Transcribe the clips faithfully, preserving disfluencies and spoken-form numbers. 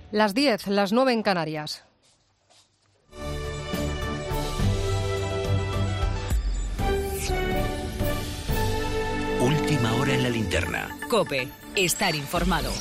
Las diez, las nueve en Canarias. Última hora en la linterna. COPE. Estar informado.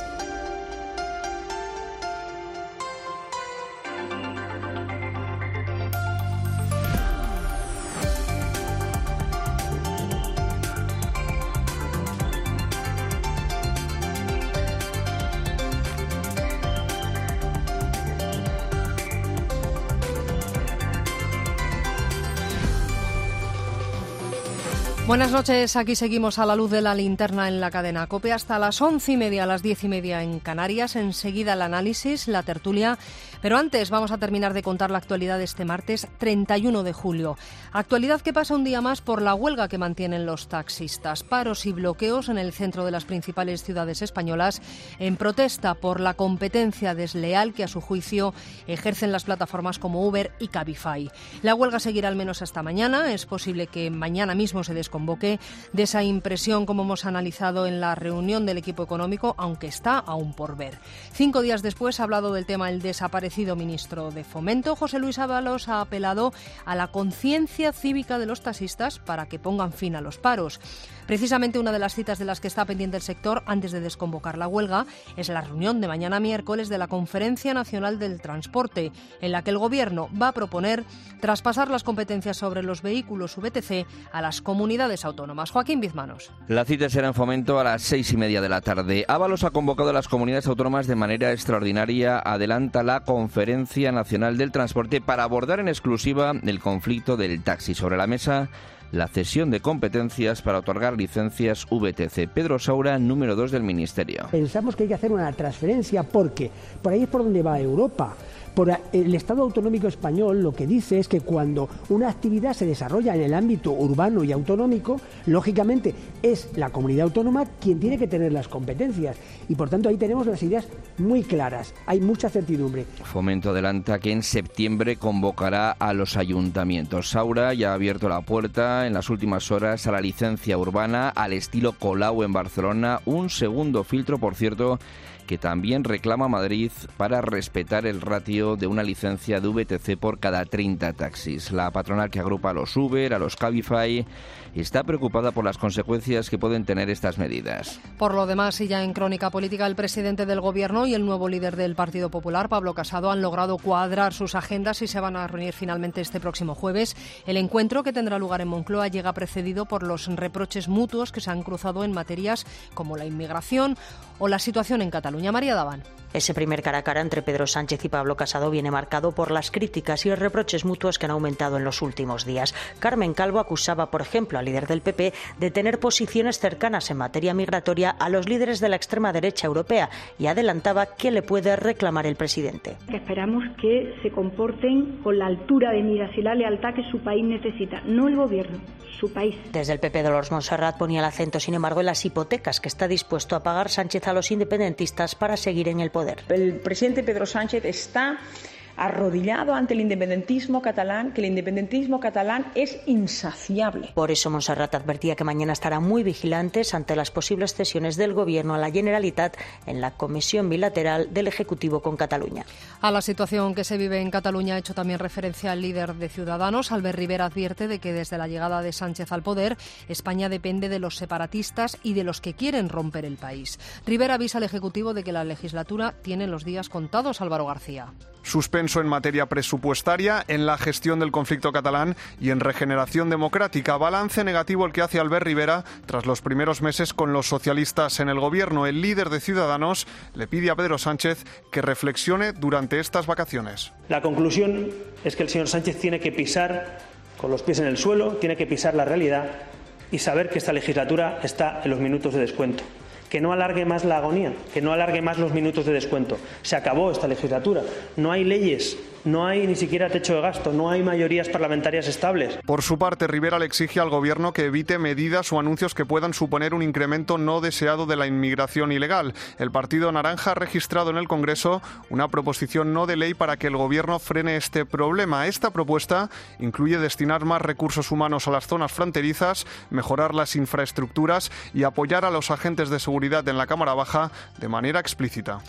Buenas noches, aquí seguimos a la luz de la linterna en la cadena COPE hasta las once y media, a las diez y media en Canarias. Enseguida el análisis, la tertulia, pero antes vamos a terminar de contar la actualidad de este martes treinta y uno de julio. Actualidad que pasa un día más por la huelga que mantienen los taxistas. Paros y bloqueos en el centro de las principales ciudades españolas en protesta por la competencia desleal que a su juicio ejercen las plataformas como Uber y Cabify. La huelga seguirá al menos hasta mañana. Es posible que mañana mismo se desconvoque de esa impresión, como hemos analizado en la reunión del equipo económico, aunque está aún por ver. Cinco días después ha hablado del tema el desaparecido ministro de Fomento. José Luis Ábalos ha apelado a la conciencia cívica de los taxistas para que pongan fin a los paros. Precisamente una de las citas de las que está pendiente el sector antes de desconvocar la huelga es la reunión de mañana miércoles de la Conferencia Nacional del Transporte, en la que el Gobierno va a proponer traspasar las competencias sobre los vehículos V T C a las comunidades autónomas. Joaquín Bizmanos. La cita será en Fomento a las seis y media de la tarde. Ábalos ha convocado a las comunidades autónomas de manera extraordinaria. Adelanta la Conferencia Nacional del Transporte para abordar en exclusiva el conflicto del taxi. Sobre la mesa, la cesión de competencias para otorgar licencias V T C. Pedro Saura, número dos del Ministerio. Pensamos que hay que hacer una transferencia porque por ahí es por donde va Europa. Por el Estado autonómico español lo que dice es que cuando una actividad se desarrolla en el ámbito urbano y autonómico, lógicamente es la comunidad autónoma quien tiene que tener las competencias. Y por tanto ahí tenemos las ideas muy claras. Hay mucha certidumbre. Fomento adelanta que en septiembre convocará a los ayuntamientos. Saura ya ha abierto la puerta en las últimas horas a la licencia urbana al estilo Colau en Barcelona. Un segundo filtro, por cierto, que también reclama Madrid para respetar el ratio de una licencia de V T C por cada treinta taxis. La patronal que agrupa a los Uber, a los Cabify, está preocupada por las consecuencias que pueden tener estas medidas. Por lo demás, y ya en crónica política, el presidente del Gobierno y el nuevo líder del Partido Popular, Pablo Casado, han logrado cuadrar sus agendas y se van a reunir finalmente este próximo jueves. El encuentro, que tendrá lugar en Moncloa, llega precedido por los reproches mutuos que se han cruzado en materias como la inmigración o la situación en Cataluña. María Daván. Ese primer cara a cara entre Pedro Sánchez y Pablo Casado viene marcado por las críticas y reproches mutuos que han aumentado en los últimos días. Carmen Calvo acusaba, por ejemplo, al líder del P P de tener posiciones cercanas en materia migratoria a los líderes de la extrema derecha europea y adelantaba que le puede reclamar el presidente. Esperamos que se comporten con la altura de miras y la lealtad que su país necesita, no el Gobierno, su país. Desde el P P, Dolors Montserrat ponía el acento, sin embargo, en las hipotecas que está dispuesto a pagar Sánchez a los independentistas para seguir en el poder. El presidente Pedro Sánchez está arrodillado ante el independentismo catalán, que el independentismo catalán es insaciable. Por eso Montserrat advertía que mañana estarán muy vigilantes ante las posibles cesiones del Gobierno a la Generalitat en la comisión bilateral del Ejecutivo con Cataluña. A la situación que se vive en Cataluña ha hecho también referencia el líder de Ciudadanos. Albert Rivera advierte de que desde la llegada de Sánchez al poder, España depende de los separatistas y de los que quieren romper el país. Rivera avisa al Ejecutivo de que la legislatura tiene los días contados. Álvaro García. Suspenso en materia presupuestaria, en la gestión del conflicto catalán y en regeneración democrática. Balance negativo el que hace Albert Rivera tras los primeros meses con los socialistas en el gobierno. El líder de Ciudadanos le pide a Pedro Sánchez que reflexione durante estas vacaciones. La conclusión es que el señor Sánchez tiene que pisar con los pies en el suelo, tiene que pisar la realidad y saber que esta legislatura está en los minutos de descuento. Que no alargue más la agonía, que no alargue más los minutos de descuento. Se acabó esta legislatura. No hay leyes, no hay ni siquiera techo de gasto, no hay mayorías parlamentarias estables. Por su parte, Rivera le exige al Gobierno que evite medidas o anuncios que puedan suponer un incremento no deseado de la inmigración ilegal. El Partido Naranja ha registrado en el Congreso una proposición no de ley para que el Gobierno frene este problema. Esta propuesta incluye destinar más recursos humanos a las zonas fronterizas, mejorar las infraestructuras y apoyar a los agentes de seguridad en la Cámara Baja de manera explícita.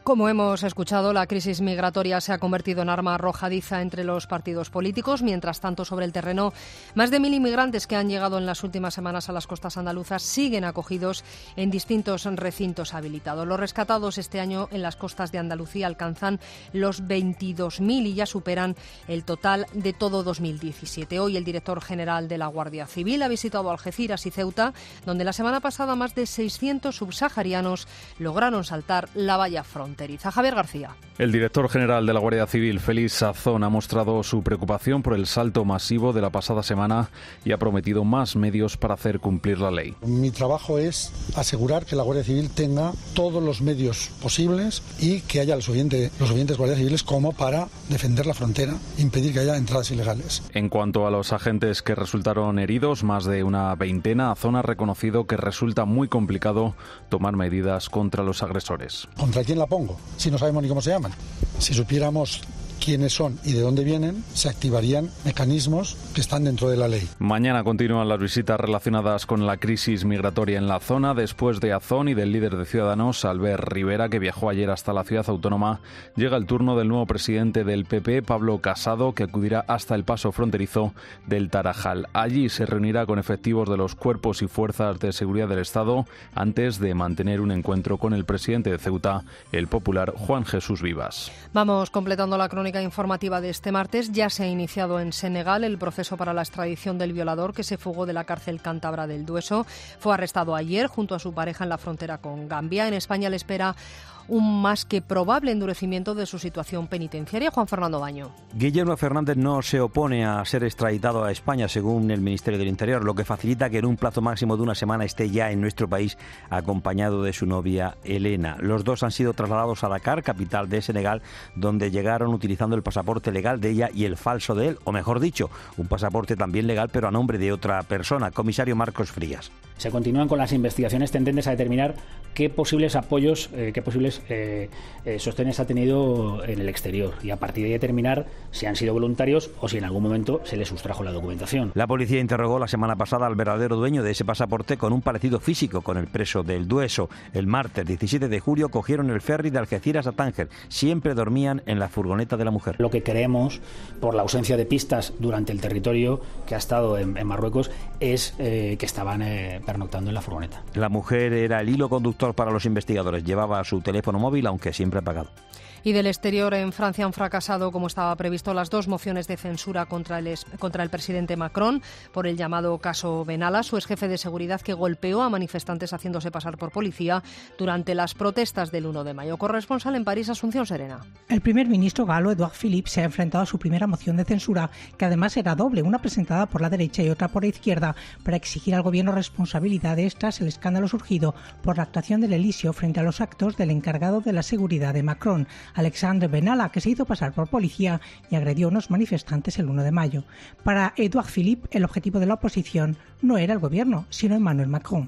Como hemos escuchado, la crisis migratoria se ha convertido en arma arrojadiza entre los partidos políticos. Mientras tanto, sobre el terreno, más de mil inmigrantes que han llegado en las últimas semanas a las costas andaluzas siguen acogidos en distintos recintos habilitados. Los rescatados este año en las costas de Andalucía alcanzan los veintidós mil y ya superan el total de todo dos mil diecisiete. Hoy el director general de la Guardia Civil ha visitado Algeciras y Ceuta, donde la semana pasada más de seiscientos subsaharianos lograron saltar la valla fronteriza. Javier García. El director general de la Guardia Civil, Félix Sazón, ha mostrado su preocupación por el salto masivo de la pasada semana y ha prometido más medios para hacer cumplir la ley. Mi trabajo es asegurar que la Guardia Civil tenga todos los medios posibles y que haya los suficientes, los suficientes guardias civiles como para defender la frontera, impedir que haya entradas ilegales. En cuanto a los agentes que resultaron heridos, más de una veintena, Azón ha reconocido que resulta muy complicado tomar medidas contra los agresores. ¿Contra quién la pongo? Si no sabemos ni cómo se llaman. Si supiéramos quiénes son y de dónde vienen, se activarían mecanismos que están dentro de la ley. Mañana continúan las visitas relacionadas con la crisis migratoria en la zona. Después de Azón y del líder de Ciudadanos, Albert Rivera, que viajó ayer hasta la ciudad autónoma, llega el turno del nuevo presidente del P P, Pablo Casado, que acudirá hasta el paso fronterizo del Tarajal. Allí se reunirá con efectivos de los cuerpos y fuerzas de seguridad del Estado antes de mantener un encuentro con el presidente de Ceuta, el popular Juan Jesús Vivas. Vamos completando la crónica informativa de este martes. Ya se ha iniciado en Senegal el proceso para la extradición del violador que se fugó de la cárcel cántabra del Dueso. Fue arrestado ayer junto a su pareja en la frontera con Gambia. En España le espera un más que probable endurecimiento de su situación penitenciaria. Juan Fernando Baño. Guillermo Fernández no se opone a ser extraditado a España, según el Ministerio del Interior, lo que facilita que en un plazo máximo de una semana esté ya en nuestro país acompañado de su novia Elena. Los dos han sido trasladados a Dakar, capital de Senegal, donde llegaron utilizando el pasaporte legal de ella y el falso de él, o mejor dicho, un pasaporte también legal pero a nombre de otra persona. Comisario Marcos Frías. Se continúan con las investigaciones tendentes a determinar qué posibles apoyos, eh, qué posibles eh, eh, sostenes ha tenido en el exterior y a partir de ahí determinar si han sido voluntarios o si en algún momento se les sustrajo la documentación. La policía interrogó la semana pasada al verdadero dueño de ese pasaporte con un parecido físico con el preso del Dueso. El martes diecisiete de julio cogieron el ferry de Algeciras a Tánger. Siempre dormían en la furgoneta de la mujer. Lo que creemos, por la ausencia de pistas durante el territorio que ha estado en, en Marruecos, es eh, que estaban eh, pernoctando en la furgoneta. La mujer era el hilo conductor para los investigadores. Llevaba su teléfono móvil, aunque siempre apagado. Y del exterior, en Francia han fracasado, como estaba previsto, las dos mociones de censura contra el, contra el presidente Macron por el llamado caso Benalla, su exjefe de seguridad que golpeó a manifestantes haciéndose pasar por policía durante las protestas del uno de mayo. Corresponsal en París, Asunción Serena. El primer ministro galo, Edouard Philippe, se ha enfrentado a su primera moción de censura, que además era doble, una presentada por la derecha y otra por la izquierda, para exigir al gobierno responsabilidades tras el escándalo surgido por la actuación del Elíseo frente a los actos del encargado de la seguridad de Macron, Alexandre Benalla, que se hizo pasar por policía y agredió a unos manifestantes el uno de mayo. Para Edouard Philippe, el objetivo de la oposición no era el gobierno, sino Emmanuel Macron.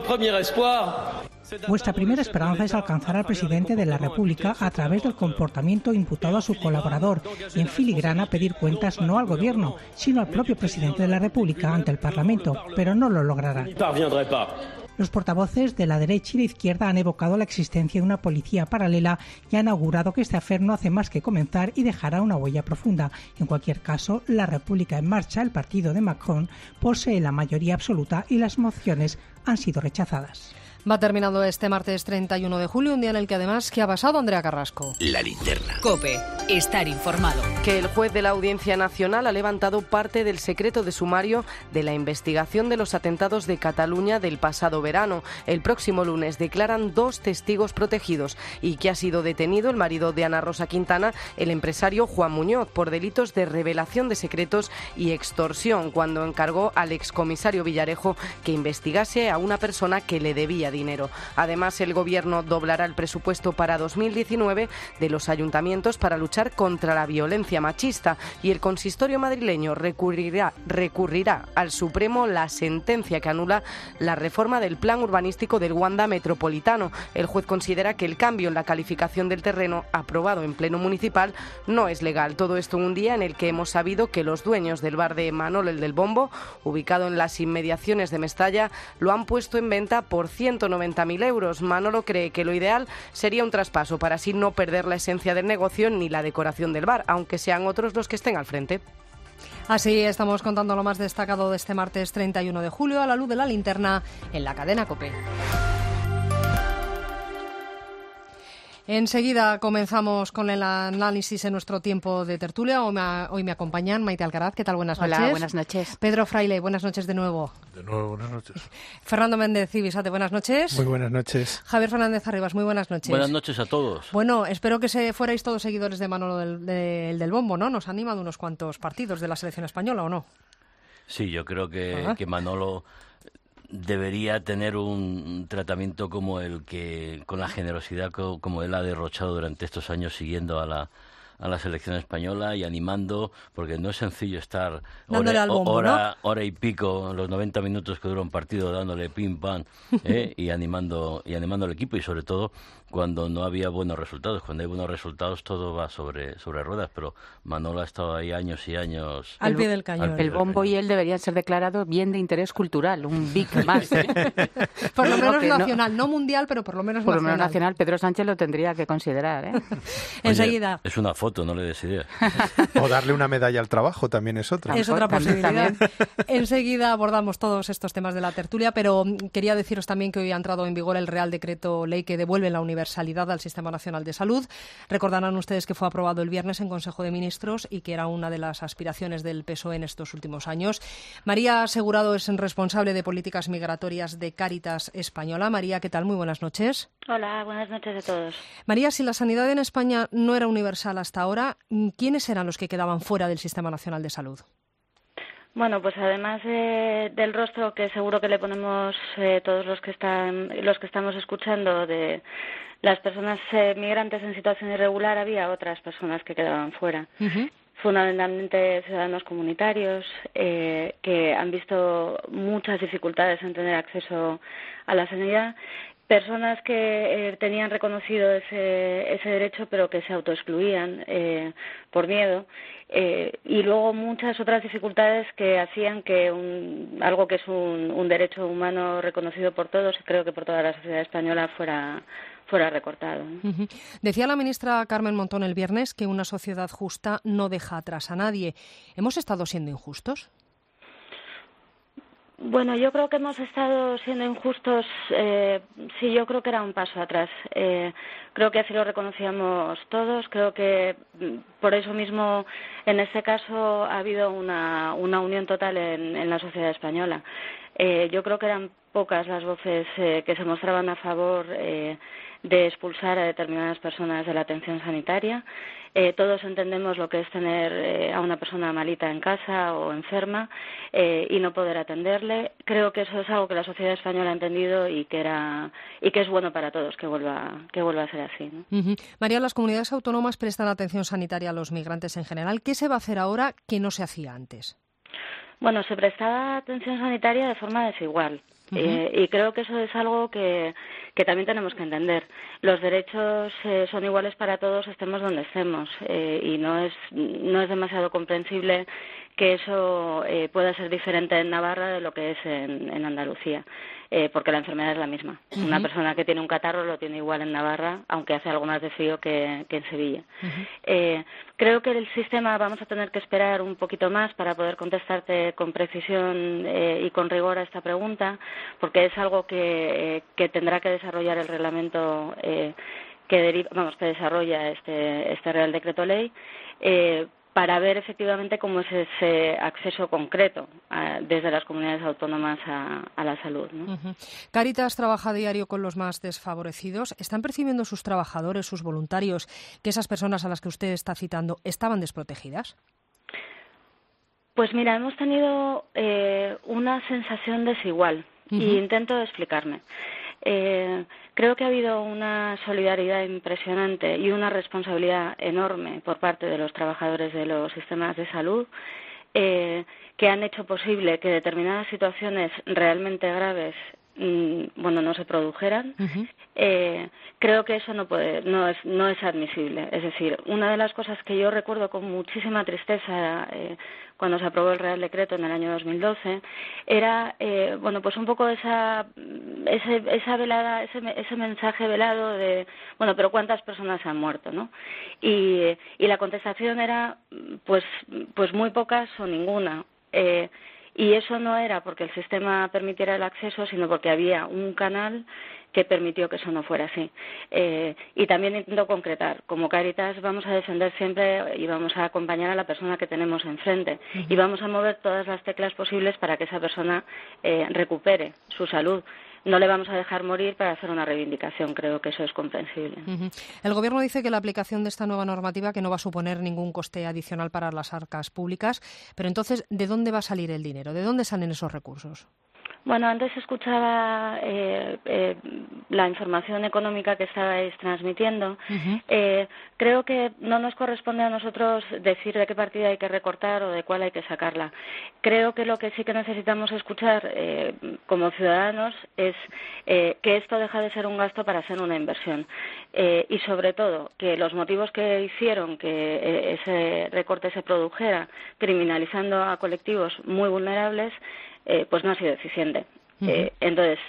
Vuestra primera esperanza es alcanzar al presidente de la República a través del comportamiento imputado a su colaborador y en filigrana pedir cuentas no al gobierno, sino al propio presidente de la República ante el Parlamento, pero no lo logrará. Los portavoces de la derecha y la izquierda han evocado la existencia de una policía paralela y han augurado que este afer no hace más que comenzar y dejará una huella profunda. En cualquier caso, la República en Marcha, el partido de Macron, posee la mayoría absoluta y las mociones han sido rechazadas. Va terminando este martes treinta y uno de julio, un día en el que además, ¿qué ha pasado, Andrea Carrasco? La linterna. COPE. Estar informado. Que el juez de la Audiencia Nacional ha levantado parte del secreto de sumario de la investigación de los atentados de Cataluña del pasado verano. El próximo lunes declaran dos testigos protegidos y que ha sido detenido el marido de Ana Rosa Quintana, el empresario Juan Muñoz, por delitos de revelación de secretos y extorsión, cuando encargó al excomisario Villarejo que investigase a una persona que le debía dinero. Además, el Gobierno doblará el presupuesto para dos mil diecinueve de los ayuntamientos para luchar contra la violencia machista y el consistorio madrileño recurrirá, recurrirá al Supremo la sentencia que anula la reforma del plan urbanístico del Wanda Metropolitano. El juez considera que el cambio en la calificación del terreno aprobado en pleno municipal no es legal. Todo esto en un día en el que hemos sabido que los dueños del bar de Manol, el del Bombo, ubicado en las inmediaciones de Mestalla, lo han puesto en venta por ciento ciento noventa mil euros. Manolo cree que lo ideal sería un traspaso para así no perder la esencia del negocio ni la decoración del bar, aunque sean otros los que estén al frente. Así estamos contando lo más destacado de este martes treinta y uno de julio a la luz de la linterna en la cadena COPE. Enseguida comenzamos con el análisis en nuestro tiempo de tertulia. Hoy me, hoy me acompañan Maite Alcaraz. ¿Qué tal? Buenas noches. Hola, buenas noches. Pedro Fraile, buenas noches de nuevo. De nuevo, buenas noches. Fernando Méndez Cibisate, buenas noches. Muy buenas noches. Javier Fernández Arribas, muy buenas noches. Buenas noches a todos. Bueno, espero que se fuerais todos seguidores de Manolo del, de, del Bombo, ¿no? Nos ha animado unos cuantos partidos de la selección española, ¿o no? Sí, yo creo que, que Manolo debería tener un tratamiento como el que, con la generosidad como él ha derrochado durante estos años siguiendo a la a la selección española y animando, porque no es sencillo estar hora, bombo, hora, ¿no? hora y pico, los noventa minutos que dura un partido, dándole pim pam ¿eh? y animando y animando al equipo, y sobre todo cuando no había buenos resultados. Cuando hay buenos resultados todo va sobre sobre ruedas, pero Manolo ha estado ahí años y años al pie del cañón. El Bombo y él deberían ser declarados bien de interés cultural, un B I C más. ¿eh? Por lo menos no, nacional, no mundial, pero por lo menos por nacional. Por lo menos nacional, Pedro Sánchez lo tendría que considerar. ¿eh? Enseguida. Oye, es una foto, no le des idea. O darle una medalla al trabajo también es otra. Es otra posibilidad. Enseguida abordamos todos estos temas de la tertulia, pero quería deciros también que hoy ha entrado en vigor el Real Decreto Ley que devuelve la universalidad al Sistema Nacional de Salud. Recordarán ustedes que fue aprobado el viernes en Consejo de Ministros y que era una de las aspiraciones del P S O E en estos últimos años. María Asegurado es responsable de políticas migratorias de Cáritas Española. María, ¿qué tal? Muy buenas noches. Hola, buenas noches a todos. María, si la sanidad en España no era universal hasta ahora, ¿quiénes eran los que quedaban fuera del Sistema Nacional de Salud? Bueno, pues además eh, del rostro que seguro que le ponemos eh, todos los que están, los que estamos escuchando de las personas eh, migrantes en situación irregular, había otras personas que quedaban fuera. Uh-huh. Fundamentalmente ciudadanos comunitarios eh, que han visto muchas dificultades en tener acceso a la sanidad. Personas que eh, tenían reconocido ese, ese derecho pero que se autoexcluían eh, por miedo eh, y luego muchas otras dificultades que hacían que un, algo que es un, un derecho humano reconocido por todos, creo que por toda la sociedad española, fuera fuera recortado. Uh-huh. Decía la ministra Carmen Montón el viernes que una sociedad justa no deja atrás a nadie. ¿Hemos estado siendo injustos? Bueno, yo creo que hemos estado siendo injustos, eh, sí, yo creo que era un paso atrás. Eh, creo que así lo reconocíamos todos, creo que por eso mismo en este caso ha habido una, una unión total en, en la sociedad española. Eh, yo creo que eran pocas las voces eh, que se mostraban a favor eh, de expulsar a determinadas personas de la atención sanitaria. Eh, todos entendemos lo que es tener eh, a una persona malita en casa o enferma eh, y no poder atenderle. Creo que eso es algo que la sociedad española ha entendido y que era y que es bueno para todos que vuelva que vuelva a ser así, ¿no? Uh-huh. María, las comunidades autónomas prestan atención sanitaria a los migrantes en general. ¿Qué se va a hacer ahora que no se hacía antes? Bueno, se prestaba atención sanitaria de forma desigual. Uh-huh. Eh, y creo que eso es algo que, que también tenemos que entender. Los derechos eh, son iguales para todos, estemos donde estemos, eh, y no es no es demasiado comprensible que eso eh, pueda ser diferente en Navarra de lo que es en, en Andalucía, eh, porque la enfermedad es la misma. Uh-huh. Una persona que tiene un catarro lo tiene igual en Navarra, aunque hace algo más de frío que, que en Sevilla. Uh-huh. Eh, creo que el sistema vamos a tener que esperar un poquito más para poder contestarte con precisión eh, y con rigor a esta pregunta, porque es algo que, eh, que tendrá que desarrollar el reglamento eh, que deriva, vamos, que desarrolla este, este Real Decreto Ley, eh, para ver efectivamente cómo es ese acceso concreto a, desde las comunidades autónomas a, a la salud, ¿no? Uh-huh. Cáritas trabaja a diario con los más desfavorecidos. ¿Están percibiendo sus trabajadores, sus voluntarios, que esas personas a las que usted está citando estaban desprotegidas? Pues mira, hemos tenido eh, una sensación desigual. Uh-huh. Y intento explicarme. Eh, creo que ha habido una solidaridad impresionante y una responsabilidad enorme por parte de los trabajadores de los sistemas de salud eh, que han hecho posible que determinadas situaciones realmente graves mmm, bueno, no se produjeran. Uh-huh. Eh, creo que eso no puede, no es, no es admisible. Es decir, una de las cosas que yo recuerdo con muchísima tristeza eh, cuando se aprobó el Real Decreto en el año dos mil doce era, eh, bueno, pues un poco esa ese, esa velada, ese, ese mensaje velado de, bueno, pero ¿cuántas personas han muerto, no? Y, y la contestación era, pues, pues muy pocas o ninguna. Eh, y eso no era porque el sistema permitiera el acceso, sino porque había un canal que permitió que eso no fuera así. Eh, y también intento concretar, como Cáritas vamos a defender siempre y vamos a acompañar a la persona que tenemos enfrente uh-huh. y vamos a mover todas las teclas posibles para que esa persona eh, recupere su salud. No le vamos a dejar morir para hacer una reivindicación, creo que eso es comprensible. Uh-huh. El Gobierno dice que la aplicación de esta nueva normativa que no va a suponer ningún coste adicional para las arcas públicas, pero entonces, ¿de dónde va a salir el dinero? ¿De dónde salen esos recursos? Bueno, antes escuchaba eh, eh, la información económica que estabais transmitiendo. Uh-huh. Eh, creo que no nos corresponde a nosotros decir de qué partida hay que recortar o de cuál hay que sacarla. Creo que lo que sí que necesitamos escuchar eh, como ciudadanos es eh, que esto deja de ser un gasto para ser una inversión. Eh, y sobre todo, que los motivos que hicieron que eh, ese recorte se produjera, criminalizando a colectivos muy vulnerables, Eh, pues no ha sido eficiente. Uh-huh. Eh, entonces,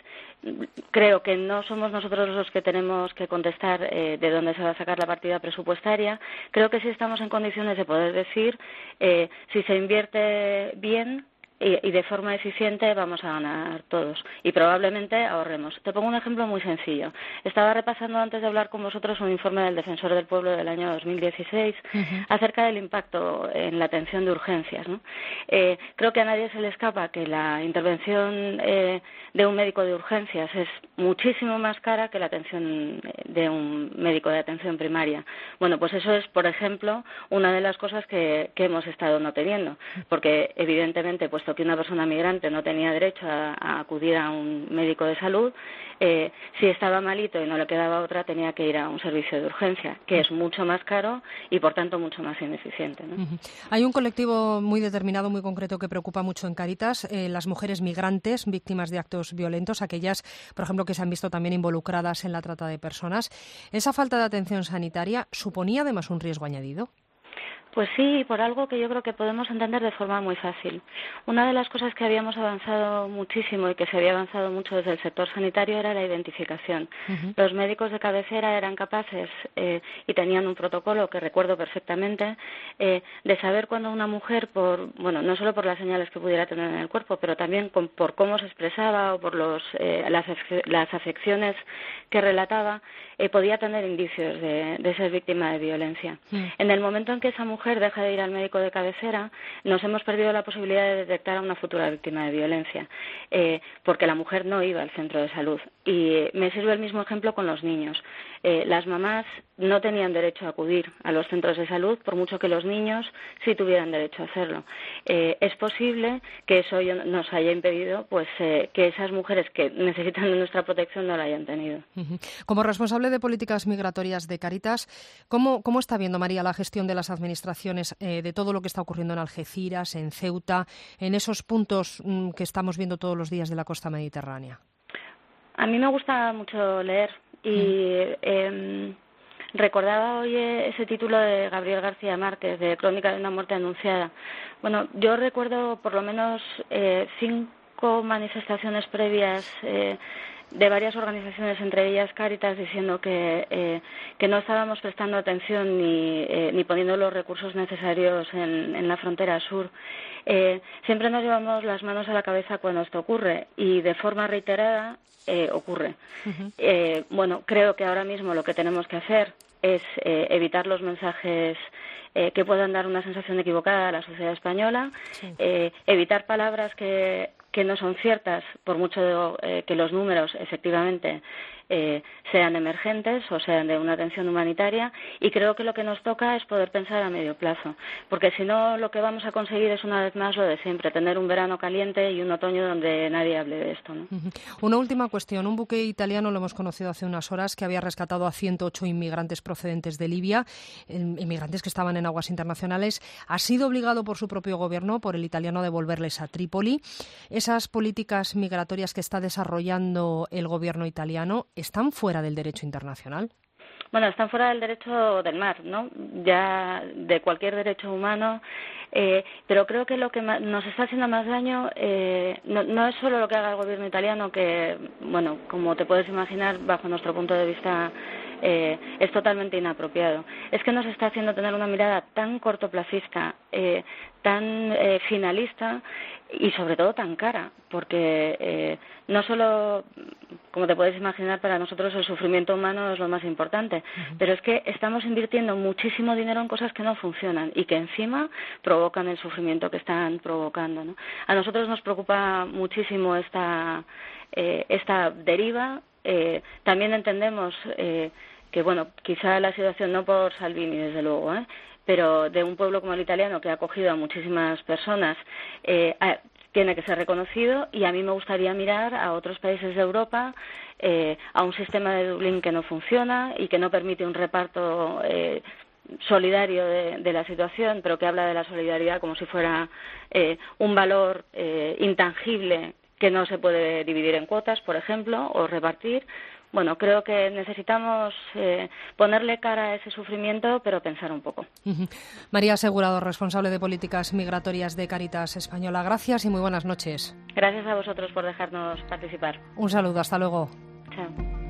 creo que no somos nosotros los que tenemos que contestar eh, de dónde se va a sacar la partida presupuestaria. Creo que sí estamos en condiciones de poder decir eh, si se invierte bien y, y de forma eficiente vamos a ganar todos y probablemente ahorremos. Te pongo un ejemplo muy sencillo. Estaba repasando antes de hablar con vosotros un informe del Defensor del Pueblo del año dos mil dieciséis uh-huh. acerca del impacto en la atención de urgencias, ¿no? Eh, creo que a nadie se le escapa que la intervención eh, de un médico de urgencias es muchísimo más cara que la atención de un médico de atención primaria. Bueno, pues eso es, por ejemplo, una de las cosas que, que hemos estado no teniendo, porque evidentemente, pues que una persona migrante no tenía derecho a, a acudir a un médico de salud, eh, si estaba malito y no le quedaba otra, tenía que ir a un servicio de urgencia, que es mucho más caro y, por tanto, mucho más ineficiente, ¿no? Uh-huh. Hay un colectivo muy determinado, muy concreto, que preocupa mucho en Cáritas, eh, las mujeres migrantes víctimas de actos violentos, aquellas, por ejemplo, que se han visto también involucradas en la trata de personas. ¿Esa falta de atención sanitaria suponía, además, un riesgo añadido? Pues sí, por algo que yo creo que podemos entender de forma muy fácil. Una de las cosas que habíamos avanzado muchísimo y que se había avanzado mucho desde el sector sanitario era la identificación. Uh-huh. Los médicos de cabecera eran capaces eh, y tenían un protocolo que recuerdo perfectamente eh, de saber cuando una mujer, por bueno, no solo por las señales que pudiera tener en el cuerpo, pero también con, por cómo se expresaba o por los, eh, las, las afecciones que relataba, eh, podía tener indicios de, de ser víctima de violencia. Uh-huh. En el momento en que esa mujer deja de ir al médico de cabecera, nos hemos perdido la posibilidad de detectar a una futura víctima de violencia, eh, porque la mujer no iba al centro de salud. Y me sirve el mismo ejemplo con los niños. Eh, las mamás no tenían derecho a acudir a los centros de salud, por mucho que los niños sí tuvieran derecho a hacerlo. Eh, es posible que eso nos haya impedido pues eh, que esas mujeres que necesitan de nuestra protección no la hayan tenido. Uh-huh. Como responsable de políticas migratorias de Cáritas, ¿cómo, cómo está viendo, María, la gestión de las administraciones eh, de todo lo que está ocurriendo en Algeciras, en Ceuta, en esos puntos mm, que estamos viendo todos los días de la costa mediterránea? A mí me gusta mucho leer y mm. eh, recordaba hoy ese título de Gabriel García Márquez, de Crónica de una muerte anunciada. Bueno, yo recuerdo por lo menos eh, cinco manifestaciones previas eh, de varias organizaciones, entre ellas Cáritas, diciendo que, eh, que no estábamos prestando atención ni, eh, ni poniendo los recursos necesarios en, en la frontera sur. Eh, siempre nos llevamos las manos a la cabeza cuando esto ocurre y de forma reiterada eh, ocurre. Uh-huh. Eh, bueno, creo que ahora mismo lo que tenemos que hacer es eh, evitar los mensajes eh, que puedan dar una sensación equivocada a la sociedad española, sí. eh, evitar palabras que que no son ciertas, por mucho eh, que los números efectivamente eh, sean emergentes o sean de una atención humanitaria, y creo que lo que nos toca es poder pensar a medio plazo, porque si no lo que vamos a conseguir es una vez más lo de siempre, tener un verano caliente y un otoño donde nadie hable de esto, ¿no? Uh-huh. Una última cuestión. Un buque italiano, lo hemos conocido hace unas horas, que había rescatado a ciento ocho inmigrantes procedentes de Libia, inmigrantes que estaban en aguas internacionales, ha sido obligado por su propio gobierno, por el italiano, a devolverles a Trípoli. ¿Esas políticas migratorias que está desarrollando el gobierno italiano están fuera del derecho internacional? bueno, están fuera del derecho del mar, ¿no? Ya de cualquier derecho humano. Eh, pero creo que lo que nos está haciendo más daño eh, no, no es solo lo que haga el gobierno italiano, que, bueno, como te puedes imaginar, bajo nuestro punto de vista eh, es totalmente inapropiado. Es que nos está haciendo tener una mirada tan cortoplacista, eh, tan eh, finalista y sobre todo tan cara, porque eh, no solo, como te puedes imaginar, para nosotros el sufrimiento humano es lo más importante, uh-huh. pero es que estamos invirtiendo muchísimo dinero en cosas que no funcionan y que encima provocan el sufrimiento que están provocando, ¿no? A nosotros nos preocupa muchísimo esta, eh, esta deriva. Eh, también entendemos eh, que, bueno, quizá la situación, no por Salvini, desde luego, ¿eh? pero de un pueblo como el italiano, que ha acogido a muchísimas personas, eh, a, tiene que ser reconocido, y a mí me gustaría mirar a otros países de Europa, eh, a un sistema de Dublín que no funciona y que no permite un reparto eh, solidario de, de la situación, pero que habla de la solidaridad como si fuera eh, un valor eh, intangible que no se puede dividir en cuotas, por ejemplo, o repartir. Bueno, creo que necesitamos eh, ponerle cara a ese sufrimiento, pero pensar un poco. Uh-huh. María Asegurado, responsable de políticas migratorias de Cáritas Española. Gracias y muy buenas noches. Gracias a vosotros por dejarnos participar. Un saludo, hasta luego. Chao.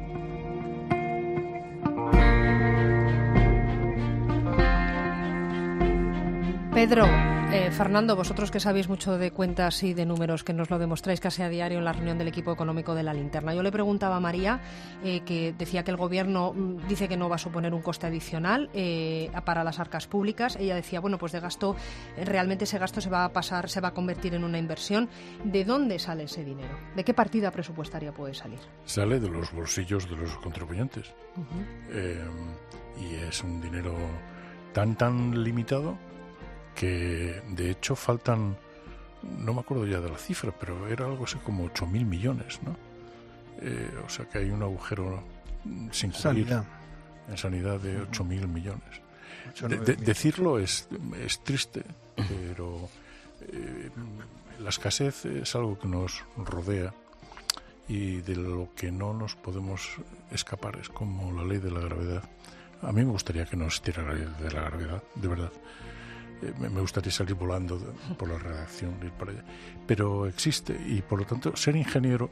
Pedro, eh, Fernando, vosotros que sabéis mucho de cuentas y de números, que nos lo demostráis casi a diario en la reunión del equipo económico de La Linterna. Yo le preguntaba a María, eh, que decía que el Gobierno mm, dice que no va a suponer un coste adicional eh, para las arcas públicas. Ella decía, bueno, pues de gasto, eh, realmente ese gasto se va a pasar, se va a convertir en una inversión. ¿De dónde sale ese dinero? ¿De qué partida presupuestaria puede salir? Sale de los bolsillos de los contribuyentes. Uh-huh. Eh, y es un dinero tan, tan limitado que de hecho faltan, no me acuerdo ya de la cifra, pero era algo así como ocho mil millones, ¿no? Eh, o sea que hay un agujero sin cubrir sanidad. en sanidad de ocho mil millones. De, de, decirlo es, es triste, pero eh, la escasez es algo que nos rodea y de lo que no nos podemos escapar. Es como la ley de la gravedad. A mí me gustaría que no existiera la ley de la gravedad, de verdad. Me gustaría salir volando por la redacción, ir para allá. Pero existe, y por lo tanto ser ingeniero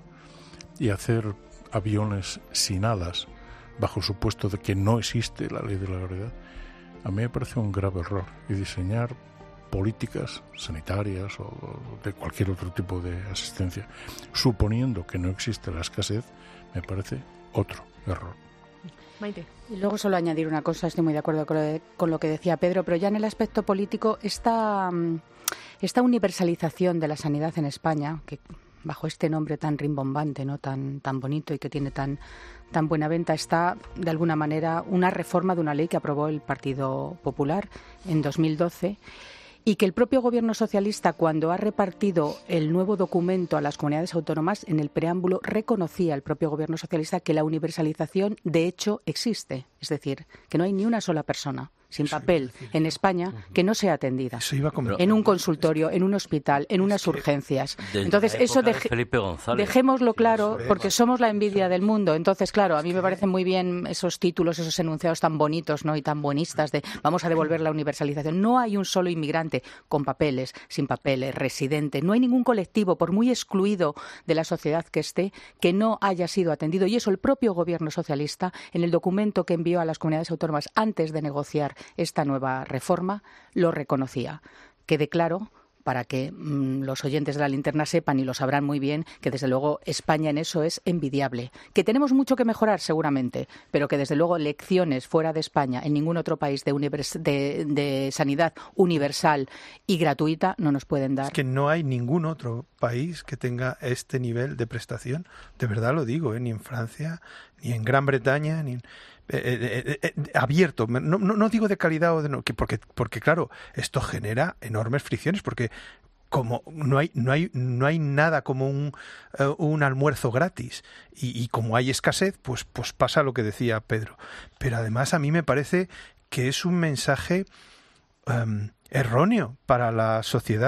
y hacer aviones sin alas bajo el supuesto de que no existe la ley de la gravedad, a mí me parece un grave error. Y diseñar políticas sanitarias o de cualquier otro tipo de asistencia suponiendo que no existe la escasez, me parece otro error. Maite. Y luego solo añadir una cosa, estoy muy de acuerdo con lo que decía Pedro, pero ya en el aspecto político, esta, esta universalización de la sanidad en España, que bajo este nombre tan rimbombante, ¿no?, tan, tan bonito y que tiene tan, tan buena venta, está de alguna manera una reforma de una ley que aprobó el Partido Popular en dos mil doce, y que el propio Gobierno socialista, cuando ha repartido el nuevo documento a las comunidades autónomas, en el preámbulo reconocía el propio Gobierno socialista que la universalización de hecho existe. Es decir, que no hay ni una sola persona sin papel en España que no sea atendida en un consultorio, en un hospital, en unas urgencias. Entonces, eso deje, dejémoslo claro, porque somos la envidia del mundo. Entonces, claro, a mí me parecen muy bien esos títulos, esos enunciados tan bonitos, ¿no?, y tan buenistas de vamos a devolver la universalización. No hay un solo inmigrante con papeles, sin papeles, residente. No hay ningún colectivo, por muy excluido de la sociedad que esté, que no haya sido atendido. Y eso el propio Gobierno socialista, en el documento que envió a las comunidades autónomas antes de negociar esta nueva reforma, lo reconocía. Quede claro, para que mmm, los oyentes de La Linterna sepan, y lo sabrán muy bien, que desde luego España en eso es envidiable. Que tenemos mucho que mejorar seguramente, pero que desde luego lecciones fuera de España, en ningún otro país de, univers- de, de sanidad universal y gratuita no nos pueden dar. Es que no hay ningún otro país que tenga este nivel de prestación. De verdad lo digo, ¿eh? Ni en Francia, ni en Gran Bretaña, ni en... Eh, eh, eh, abierto, no, no, no digo de calidad o de no, que porque, porque claro, esto genera enormes fricciones, porque como no hay no hay no hay nada como un uh, un almuerzo gratis y, y como hay escasez, pues pues pasa lo que decía Pedro. Pero además a mí me parece que es un mensaje um, erróneo para la sociedad,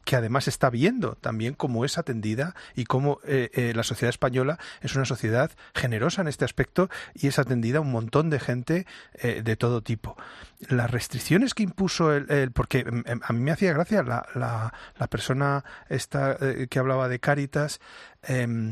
que además está viendo también cómo es atendida y cómo eh, eh, la sociedad española es una sociedad generosa en este aspecto y es atendida a un montón de gente eh, de todo tipo. Las restricciones que impuso el, el porque a mí me hacía gracia la, la, la persona esta eh, que hablaba de Cáritas, eh,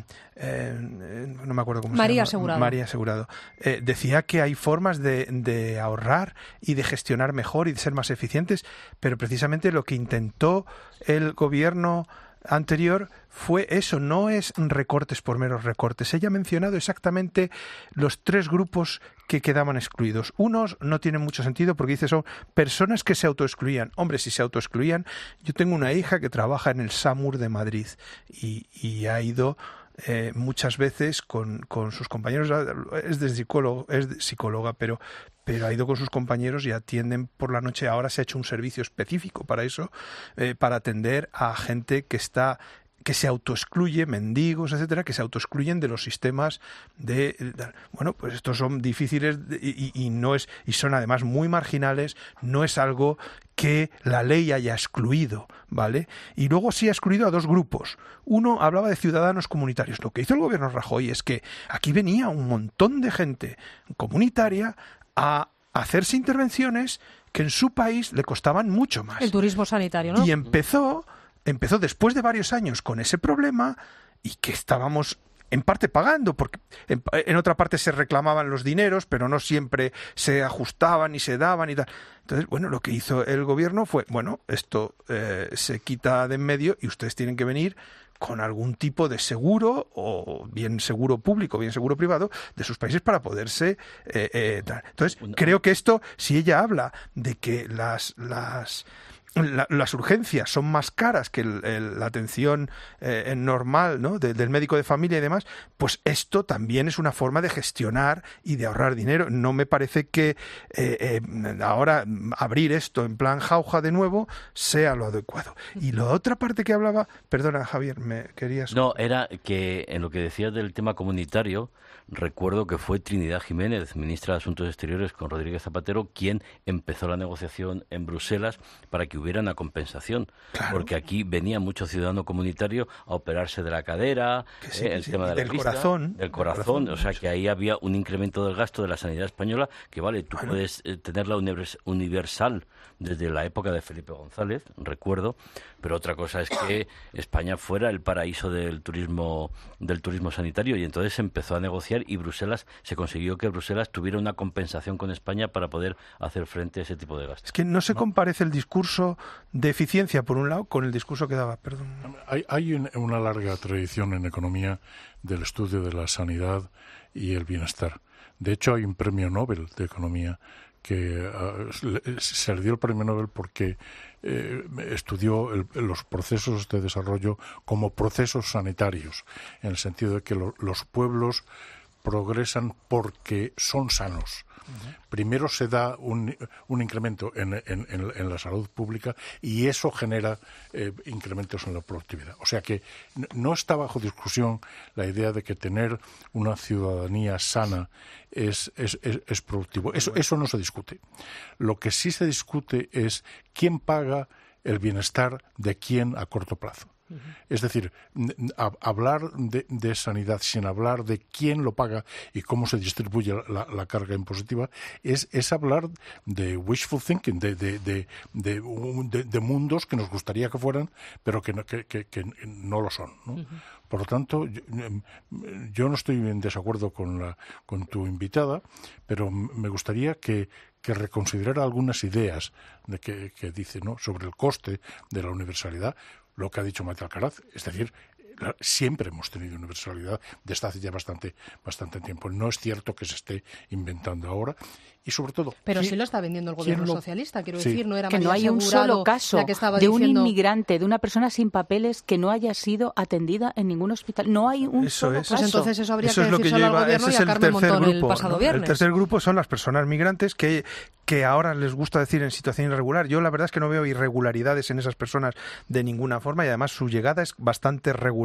eh, no me acuerdo cómo María se llama. Asegurado. María Asegurado. Eh, decía que hay formas de, de ahorrar y de gestionar mejor y de ser más eficientes, pero precisamente lo que intentó el gobierno anterior fue eso, no es recortes por meros recortes. Ella ha mencionado exactamente los tres grupos que quedaban excluidos. Unos no tienen mucho sentido porque dice son personas que se autoexcluían. Hombre, si se autoexcluían, yo tengo una hija que trabaja en el SAMUR de Madrid y, y ha ido eh, muchas veces con, con sus compañeros, es de psicólogo, es de psicóloga, pero pero ha ido con sus compañeros y atienden por la noche. Ahora se ha hecho un servicio específico para eso, eh, para atender a gente que está que se autoexcluye, mendigos, etcétera, que se autoexcluyen de los sistemas de, de bueno, pues estos son difíciles de, y, y no es y son además muy marginales, no es algo que la ley haya excluido, ¿vale? Y luego sí ha excluido a dos grupos. Uno hablaba de ciudadanos comunitarios. Lo que hizo el gobierno Rajoy es que aquí venía un montón de gente comunitaria a hacerse intervenciones que en su país le costaban mucho más. El turismo sanitario, ¿no? Y empezó, empezó después de varios años con ese problema y que estábamos en parte pagando, porque en, en otra parte se reclamaban los dineros, pero no siempre se ajustaban y se daban y tal. Entonces, bueno, lo que hizo el gobierno fue, bueno, esto eh, se quita de en medio y ustedes tienen que venir con algún tipo de seguro, o bien seguro público, bien seguro privado, de sus países para poderse eh, eh, dar. Entonces, creo que esto, si ella habla de que las... las La, las urgencias son más caras que el, el, la atención eh, normal, ¿no? de, del médico de familia y demás, pues esto también es una forma de gestionar y de ahorrar dinero. No me parece que eh, eh, ahora abrir esto en plan jauja de nuevo sea lo adecuado. Y la otra parte que hablaba, perdona Javier, me querías... No, era que en lo que decías del tema comunitario, recuerdo que fue Trinidad Jiménez, ministra de Asuntos Exteriores, con Rodríguez Zapatero, quien empezó la negociación en Bruselas para que hubiera una compensación, claro. Porque aquí venía mucho ciudadano comunitario a operarse de la cadera, sí, eh, el sí, tema de la del pista, corazón, del corazón, corazón, o sea que ahí había un incremento del gasto de la sanidad española que vale, tú bueno. puedes eh, tenerla universal desde la época de Felipe González, recuerdo, pero otra cosa es que España fuera el paraíso del turismo del turismo sanitario y entonces se empezó a negociar y Bruselas se consiguió que Bruselas tuviera una compensación con España para poder hacer frente a ese tipo de gastos. Es que no se ¿no? comparece el discurso de eficiencia por un lado con el discurso que daba, perdón. Hay, hay una larga tradición en economía del estudio de la sanidad y el bienestar. De hecho, hay un premio Nobel de economía que uh, se le dio el premio Nobel porque eh, estudió el, los procesos de desarrollo como procesos sanitarios, en el sentido de que lo, los pueblos progresan porque son sanos. Uh-huh. Primero se da un, un incremento en, en, en, en la salud pública y eso genera eh, incrementos en la productividad. O sea que no está bajo discusión la idea de que tener una ciudadanía sana es, es, es, es productivo. Eso, eso no se discute. Lo que sí se discute es quién paga el bienestar de quién a corto plazo. Uh-huh. Es decir, a, hablar de, de sanidad sin hablar de quién lo paga y cómo se distribuye la, la carga impositiva es, es hablar de wishful thinking, de, de, de, de, de, de mundos que nos gustaría que fueran, pero que no, que, que, que no lo son, ¿no? Uh-huh. Por lo tanto, yo, yo no estoy en desacuerdo con, la, con tu invitada, pero me gustaría que, que reconsiderara algunas ideas de que, que dice, ¿no?, sobre el coste de la universalidad. Lo que ha dicho Maite Alcaraz, es decir, siempre hemos tenido universalidad desde hace ya bastante bastante tiempo. No es cierto que se esté inventando ahora y sobre todo... Pero sí lo está vendiendo el gobierno lo... socialista, quiero sí. decir, no era que no hay un solo caso de diciendo... un inmigrante, de una persona sin papeles que no haya sido atendida en ningún hospital. No hay un eso solo es. caso. Pues entonces eso habría eso que decir solo al gobierno y a Carmen Montón grupo, el pasado ¿no? viernes. El tercer grupo son las personas migrantes que, que ahora les gusta decir en situación irregular. Yo la verdad es que no veo irregularidades en esas personas de ninguna forma y además su llegada es bastante regular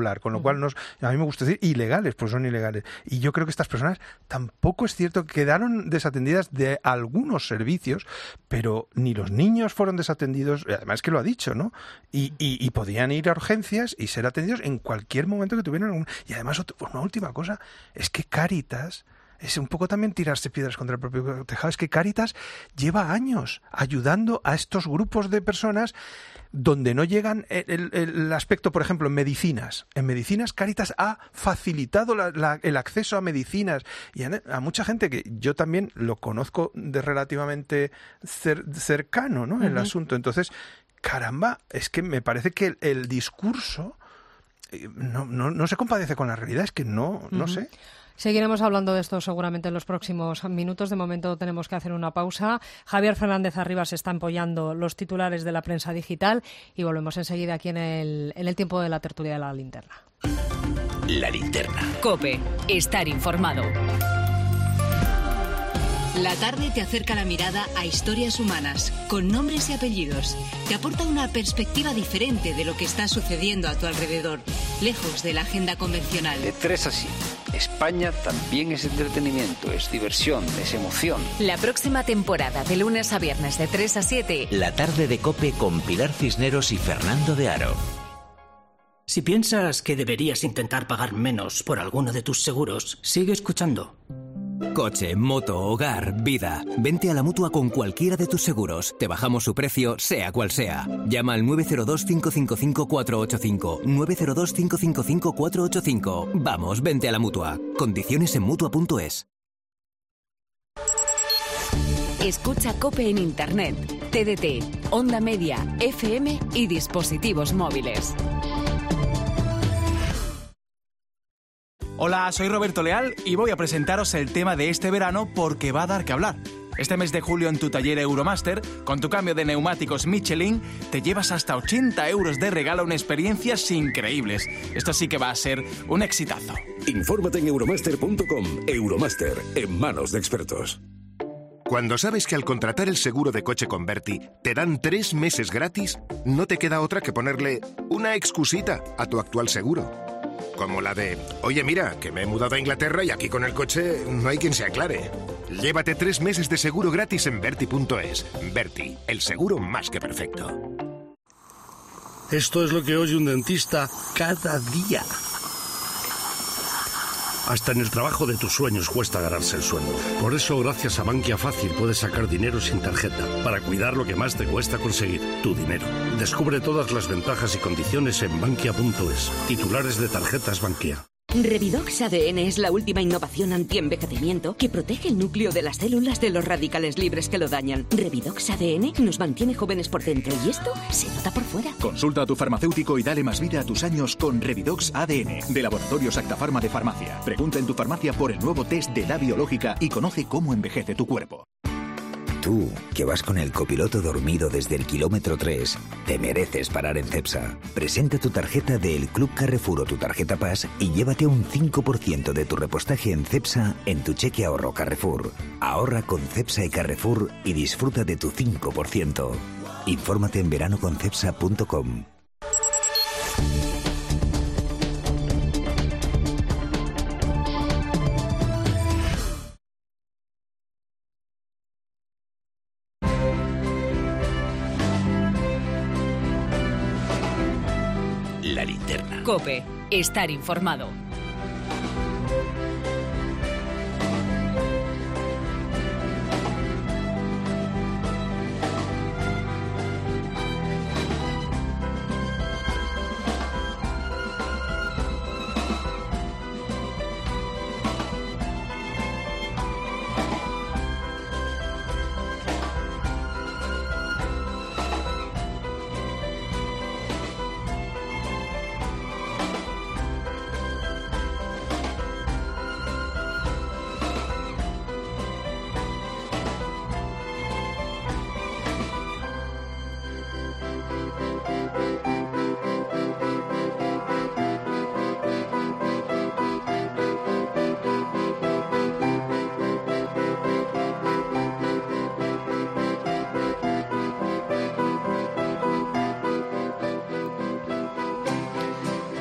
irregular, con lo cual nos, a mí me gusta decir ilegales, pues son ilegales. Y yo creo que estas personas tampoco es cierto que quedaron desatendidas de algunos servicios, pero ni los niños fueron desatendidos, además que lo ha dicho, ¿no? Y, y, y podían ir a urgencias y ser atendidos en cualquier momento que tuvieran algún... Y además, otro, una última cosa, es que Cáritas... es un poco también tirarse piedras contra el propio tejado. Es que Cáritas lleva años ayudando a estos grupos de personas donde no llegan el, el, el aspecto, por ejemplo, en medicinas. En medicinas, Cáritas ha facilitado la, la, el acceso a medicinas y a, a mucha gente que yo también lo conozco de relativamente cer, cercano, ¿no? Uh-huh. El asunto. Entonces, caramba, es que me parece que el, el discurso no, no, no se compadece con la realidad. Es que no, no uh-huh. sé. Seguiremos hablando de esto seguramente en los próximos minutos. De momento tenemos que hacer una pausa. Javier Fernández Arribas está empollando los titulares de la prensa digital y volvemos enseguida aquí en el, en el tiempo de la tertulia de la linterna. La linterna. COPE. Estar informado. La tarde te acerca la mirada a historias humanas, con nombres y apellidos. Te aporta una perspectiva diferente de lo que está sucediendo a tu alrededor, lejos de la agenda convencional. De tres a siete. España también es entretenimiento, es diversión, es emoción. La próxima temporada, de lunes a viernes de tres a siete. La tarde de COPE con Pilar Cisneros y Fernando de Aro. Si piensas que deberías intentar pagar menos por alguno de tus seguros, sigue escuchando. Coche, moto, hogar, vida. Vente a la Mutua con cualquiera de tus seguros. Te bajamos su precio, sea cual sea. Llama al nueve cero dos, cinco cinco cinco, cuatro ocho cinco. nueve cero dos, cinco cinco cinco, cuatro ocho cinco. Vamos, vente a la Mutua. Condiciones en Mutua punto es. Escucha COPE en Internet, T D T, Onda Media, F M y dispositivos móviles. Hola, soy Roberto Leal y voy a presentaros el tema de este verano porque va a dar que hablar. Este mes de julio en tu taller Euromaster, con tu cambio de neumáticos Michelin, te llevas hasta ochenta euros de regalo en experiencias increíbles. Esto sí que va a ser un exitazo. Infórmate en euromaster punto com. Euromaster, en manos de expertos. Cuando sabes que al contratar el seguro de coche con Berti te dan tres meses gratis, no te queda otra que ponerle una excusita a tu actual seguro. Como la de, oye mira, que me he mudado a Inglaterra y aquí con el coche no hay quien se aclare. Llévate tres meses de seguro gratis en Berti punto es. Berti, el seguro más que perfecto. Esto es lo que oye un dentista cada día. Hasta en el trabajo de tus sueños cuesta ganarse el sueldo. Por eso, gracias a Bankia Fácil, puedes sacar dinero sin tarjeta para cuidar lo que más te cuesta conseguir, tu dinero. Descubre todas las ventajas y condiciones en bankia punto es. Titulares de tarjetas Bankia. Revidox A D N es la última innovación antienvejecimiento que protege el núcleo de las células de los radicales libres que lo dañan. Revidox A D N nos mantiene jóvenes por dentro y esto se nota por fuera. Consulta a tu farmacéutico y dale más vida a tus años con Revidox A D N, de Laboratorios Acta Pharma de Farmacia. Pregunta en tu farmacia por el nuevo test de edad biológica y conoce cómo envejece tu cuerpo. Tú, que vas con el copiloto dormido desde el kilómetro tres, te mereces parar en Cepsa. Presenta tu tarjeta del Club Carrefour o tu tarjeta Pass y llévate un cinco por ciento de tu repostaje en Cepsa en tu cheque ahorro Carrefour. Ahorra con Cepsa y Carrefour y disfruta de tu cinco por ciento. Infórmate en verano con cepsa punto com. La linterna. COPE. Estar informado.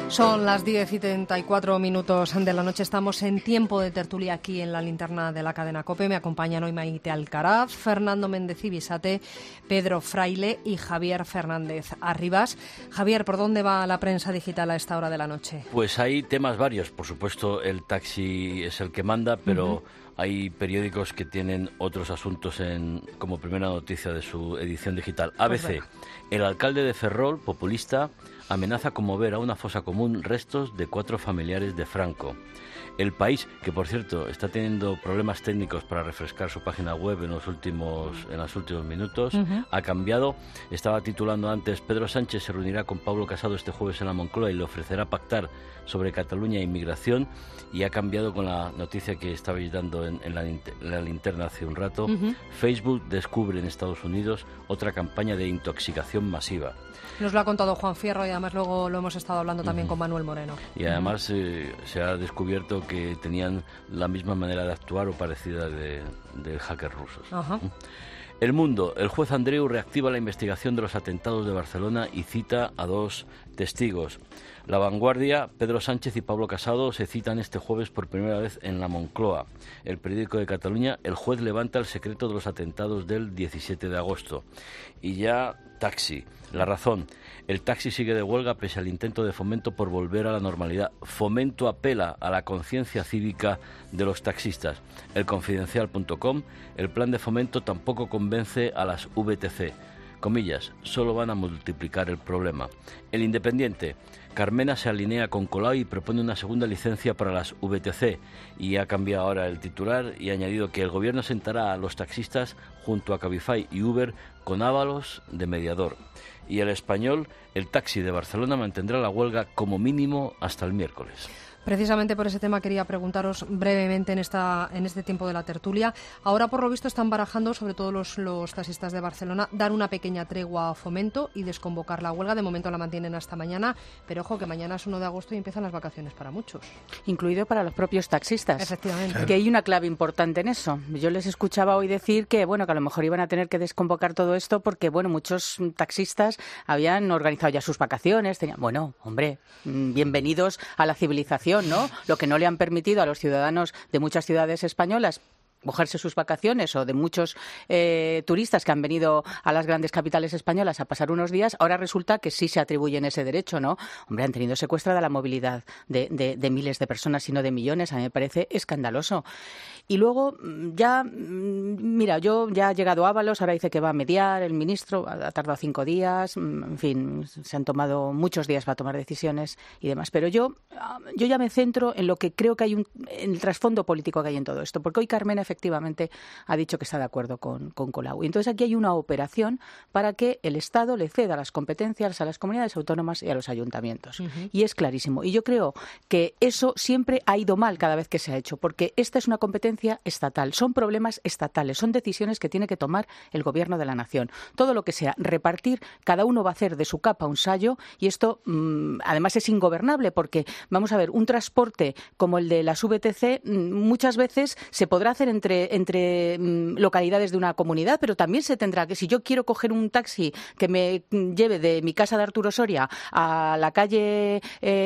Son las diez y treinta y cuatro minutos de la noche. Estamos en tiempo de tertulia aquí en la linterna de la cadena COPE. Me acompañan hoy Maite Alcaraz, Fernando Méndez Ibisate, Pedro Fraile y Javier Fernández Arribas. Javier, ¿por dónde va la prensa digital a esta hora de la noche? Pues hay temas varios. Por supuesto, el taxi es el que manda, pero uh-huh. hay periódicos que tienen otros asuntos en, como primera noticia de su edición digital. A B C, pues el alcalde de Ferrol, populista, amenaza con mover a una fosa común restos de cuatro familiares de Franco. El País, que por cierto está teniendo problemas técnicos para refrescar su página web en los últimos en los últimos minutos, uh-huh. ha cambiado. Estaba titulando antes: Pedro Sánchez se reunirá con Pablo Casado este jueves en la Moncloa y le ofrecerá pactar sobre Cataluña e inmigración, y ha cambiado con la noticia que estabais dando en, en, la, en la linterna hace un rato. Uh-huh. Facebook descubre en Estados Unidos otra campaña de intoxicación masiva. Nos lo ha contado Juan Fierro y además luego lo hemos estado hablando también uh-huh. con Manuel Moreno. Y además uh-huh. eh, se ha descubierto que tenían la misma manera de actuar o parecida de, de hackers rusos. Uh-huh. El Mundo. El juez Andreu reactiva la investigación de los atentados de Barcelona y cita a dos testigos. La Vanguardia. Pedro Sánchez y Pablo Casado se citan este jueves por primera vez en la Moncloa. El periódico de Cataluña. El juez levanta el secreto de los atentados del diecisiete de agosto. Y ya Taxi. La Razón. El taxi sigue de huelga pese al intento de Fomento por volver a la normalidad. Fomento apela a la conciencia cívica de los taxistas. El Confidencial punto com. El plan de Fomento tampoco convence a las V T C. Comillas, solo van a multiplicar el problema. El Independiente. Carmena se alinea con Colau y propone una segunda licencia para las V T C. Y ha cambiado ahora el titular y ha añadido que el gobierno sentará a los taxistas junto a Cabify y Uber con Ábalos de mediador. Y El Español, el taxi de Barcelona mantendrá la huelga como mínimo hasta el miércoles. Precisamente por ese tema quería preguntaros brevemente en esta en este tiempo de la tertulia. Ahora, por lo visto, están barajando, sobre todo los, los taxistas de Barcelona, dar una pequeña tregua a Fomento y desconvocar la huelga. De momento la mantienen hasta mañana, pero ojo que mañana es uno de agosto y empiezan las vacaciones para muchos. Incluido para los propios taxistas. Efectivamente. Claro. Que hay una clave importante en eso. Yo les escuchaba hoy decir que, bueno, que a lo mejor iban a tener que desconvocar todo esto porque, bueno, muchos taxistas habían organizado ya sus vacaciones. Tenían, bueno, hombre, bienvenidos a la civilización, ¿no? Lo que no le han permitido a los ciudadanos de muchas ciudades españolas cogerse sus vacaciones, o de muchos eh, turistas que han venido a las grandes capitales españolas a pasar unos días, ahora resulta que sí se atribuyen ese derecho, ¿no? Hombre, han tenido secuestrada la movilidad de, de, de miles de personas, si no de millones. A mí me parece escandaloso. Y luego, ya, mira, yo ya ha llegado Ábalos, ahora dice que va a mediar el ministro, ha tardado cinco días, en fin, se han tomado muchos días para tomar decisiones y demás. Pero yo, yo ya me centro en lo que creo que hay, un, en el trasfondo político que hay en todo esto, porque hoy Carmena efectivamente ha dicho que está de acuerdo con, con Colau. Y entonces aquí hay una operación para que el Estado le ceda las competencias a las comunidades autónomas y a los ayuntamientos. Uh-huh. Y es clarísimo. Y yo creo que eso siempre ha ido mal cada vez que se ha hecho, porque esta es una competencia estatal, son problemas estatales, son decisiones que tiene que tomar el Gobierno de la Nación. Todo lo que sea repartir, cada uno va a hacer de su capa un sayo, y esto mmm, además es ingobernable, porque, vamos a ver, un transporte como el de las V T C mmm, muchas veces se podrá hacer en entre, entre mm, localidades de una comunidad, pero también se tendrá que, si yo quiero coger un taxi que me lleve de mi casa de Arturo Soria a la calle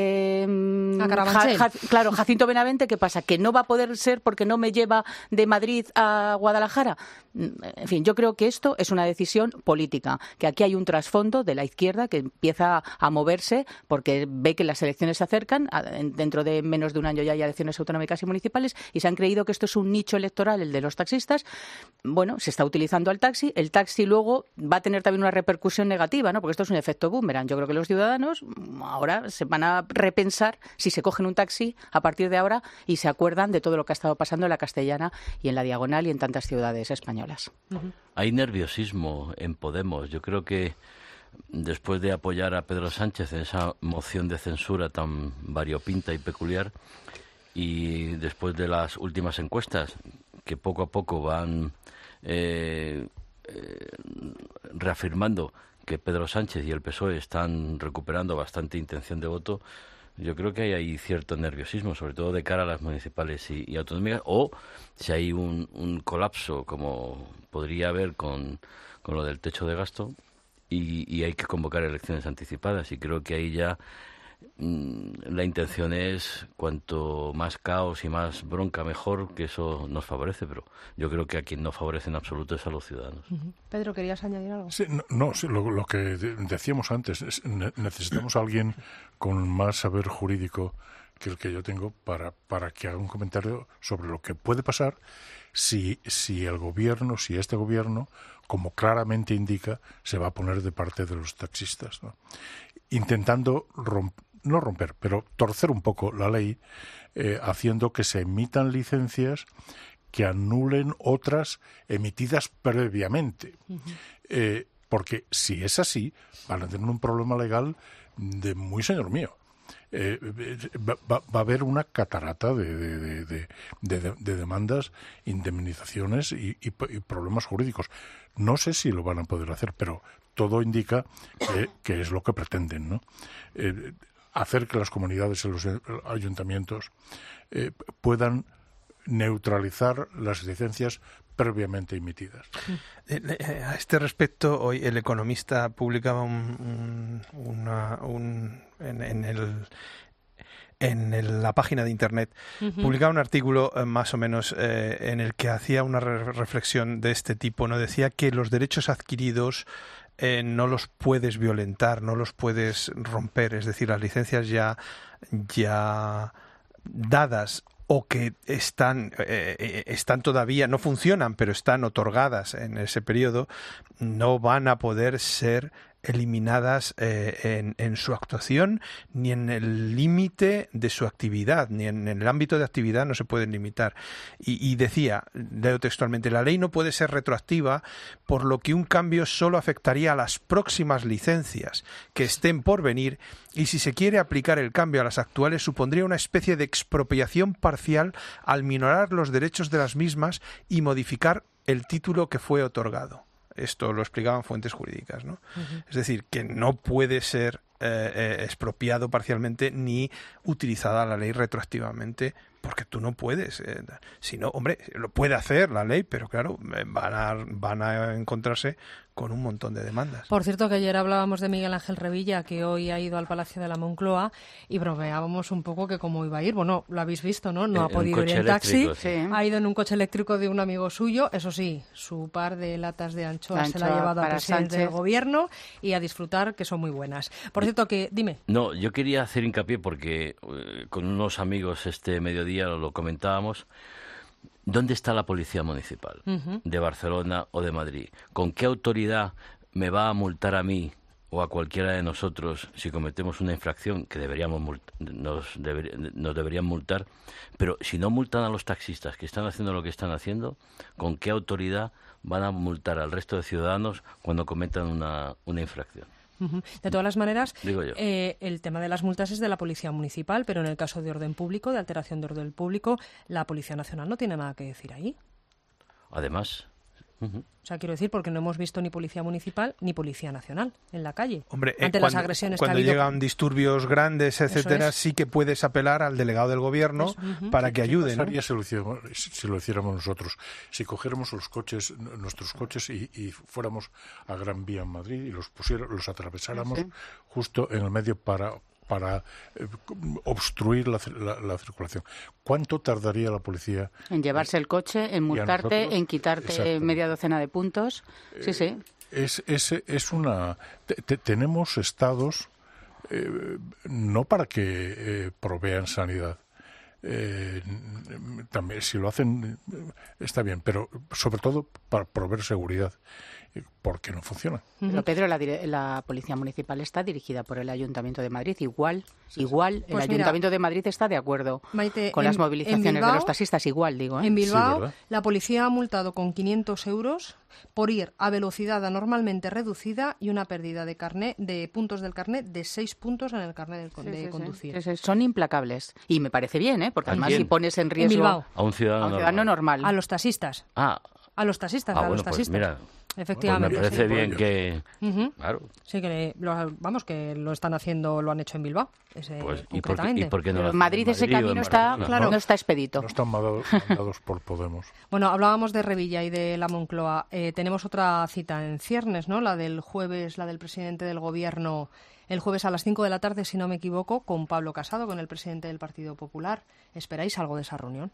eh, a Carabanchel. Ja, ja, claro, Jacinto Benavente, ¿qué pasa? ¿Que no va a poder ser porque no me lleva de Madrid a Guadalajara? En fin, yo creo que esto es una decisión política, que aquí hay un trasfondo de la izquierda que empieza a moverse porque ve que las elecciones se acercan, dentro de menos de un año ya hay elecciones autonómicas y municipales, y se han creído que esto es un nicho electoral, el de los taxistas. Bueno, se está utilizando al taxi, el taxi luego va a tener también una repercusión negativa, ¿no? Porque esto es un efecto boomerang. Yo creo que los ciudadanos ahora se van a repensar si se cogen un taxi a partir de ahora y se acuerdan de todo lo que ha estado pasando en la Castellana y en la Diagonal y en tantas ciudades españolas. Uh-huh. Hay nerviosismo en Podemos. Yo creo que después de apoyar a Pedro Sánchez en esa moción de censura tan variopinta y peculiar, y después de las últimas encuestas que poco a poco van eh, eh, reafirmando que Pedro Sánchez y el P S O E están recuperando bastante intención de voto, yo creo que hay ahí cierto nerviosismo, sobre todo de cara a las municipales y, y autonómicas, o si hay un, un colapso, como podría haber con, con lo del techo de gasto, y, y hay que convocar elecciones anticipadas, y creo que ahí ya la intención es cuanto más caos y más bronca mejor, que eso nos favorece, pero yo creo que a quien no favorece en absoluto es a los ciudadanos. Uh-huh. Pedro, ¿querías añadir algo? Sí, no, no sí, lo, lo que decíamos antes, es, ne- necesitamos a alguien con más saber jurídico que el que yo tengo para, para que haga un comentario sobre lo que puede pasar si, si el gobierno, si este gobierno, como claramente indica, se va a poner de parte de los taxistas, ¿no? Intentando romper, no romper, pero torcer un poco la ley, eh, haciendo que se emitan licencias que anulen otras emitidas previamente. Uh-huh. Eh, porque si es así, van a tener un problema legal de muy señor mío. Eh, va, va, va a haber una catarata de, de, de, de, de, de demandas, indemnizaciones y, y, y problemas jurídicos. No sé si lo van a poder hacer, pero todo indica que, que es lo que pretenden, ¿no? Eh, hacer que las comunidades y los ayuntamientos eh, puedan neutralizar las licencias previamente emitidas. A este respecto, hoy El Economista publicaba un, un, una, un en, en el en el, la página de internet, uh-huh. publicaba un artículo eh, más o menos eh, en el que hacía una re- reflexión de este tipo, ¿no? Decía que los derechos adquiridos eh, no los puedes violentar, no los puedes romper, es decir, las licencias ya, ya dadas o que están, eh, están todavía, no funcionan, pero están otorgadas en ese periodo, no van a poder ser eliminadas eh, en, en su actuación ni en el límite de su actividad, ni en, en el ámbito de actividad no se pueden limitar. Y, y decía, leo textualmente, la ley no puede ser retroactiva, por lo que un cambio solo afectaría a las próximas licencias que estén por venir, y si se quiere aplicar el cambio a las actuales supondría una especie de expropiación parcial al minorar los derechos de las mismas y modificar el título que fue otorgado. Esto lo explicaban fuentes jurídicas, ¿no? Uh-huh. Es decir, que no puede ser eh, eh, expropiado parcialmente ni utilizada la ley retroactivamente, porque tú no puedes. Eh, si no, hombre, lo puede hacer la ley, pero claro, van a, van a encontrarse con un montón de demandas. Por cierto, que ayer hablábamos de Miguel Ángel Revilla, que hoy ha ido al Palacio de la Moncloa, y bromeábamos un poco que cómo iba a ir. Bueno, lo habéis visto, ¿no? No en, ha podido ir en taxi, sí. Ha ido en un coche eléctrico de un amigo suyo. Eso sí, su par de latas de anchoas se la ha llevado al presidente Sánchez. Del gobierno y a disfrutar, que son muy buenas. Por cierto, que dime. No, yo quería hacer hincapié porque eh, con unos amigos este mediodía lo, lo comentábamos. ¿Dónde está la policía municipal uh-huh. de Barcelona o de Madrid? ¿Con qué autoridad me va a multar a mí o a cualquiera de nosotros si cometemos una infracción que deberíamos mult- nos, deber- nos deberían multar? Pero si no multan a los taxistas que están haciendo lo que están haciendo, ¿con qué autoridad van a multar al resto de ciudadanos cuando cometan una, una infracción? De todas las maneras, eh, el tema de las multas es de la Policía Municipal, pero en el caso de orden público, de alteración de orden público, la Policía Nacional no tiene nada que decir ahí. Además... Uh-huh. O sea, quiero decir, porque no hemos visto ni Policía Municipal ni Policía Nacional en la calle. Hombre, ante eh, las cuando, agresiones cuando que ha habido. llegan disturbios grandes, etcétera, es. sí que puedes apelar al delegado del gobierno es, uh-huh. para que ayude, ¿no? ¿Qué pasaría si lo hiciéramos, si lo hiciéramos nosotros? Si cogiéramos los coches, nuestros coches y, y fuéramos a Gran Vía en Madrid y los pusiera, los atravesáramos sí. justo en el medio para para eh, obstruir la, la, la circulación. ¿Cuánto tardaría la policía? En llevarse el coche, en multarte, en quitarte media docena de puntos. Sí, sí. Eh, es, es, es una... Te, te, tenemos estados eh, no para que eh, provean sanidad. Eh, también si lo hacen está bien, pero sobre todo para proveer seguridad, porque no funciona. Pero Pedro, la, la Policía Municipal está dirigida por el Ayuntamiento de Madrid. Igual, sí, igual, pues el mira, Ayuntamiento de Madrid está de acuerdo Maite, con en, las movilizaciones Bilbao, de los taxistas. Igual, digo. ¿eh? En Bilbao, sí, la policía ha multado con quinientos euros por ir a velocidad anormalmente reducida y una pérdida de carné, de puntos del carnet de seis puntos en el carnet de, sí, de sí, conducir. Sí, sí, son implacables. Y me parece bien, ¿eh? Porque además si pones en riesgo en a un ciudadano, a un ciudadano normal. normal. A los taxistas. Ah. A los taxistas, ah, a bueno, los taxistas. Pues mira. Efectivamente. Pues me parece sí. bien que... Uh-huh. Claro. Sí, que lo, vamos, que lo están haciendo, lo han hecho en Bilbao, ese, pues, concretamente. ¿y por qué, y por qué no en Madrid, ese camino está, claro, no está expedito. No están mandados, mandados por Podemos. Bueno, hablábamos de Revilla y de la Moncloa. Eh, tenemos otra cita en ciernes, ¿no? La del jueves, la del presidente del Gobierno el jueves a las cinco de la tarde, si no me equivoco, con Pablo Casado, con el presidente del Partido Popular. ¿Esperáis algo de esa reunión?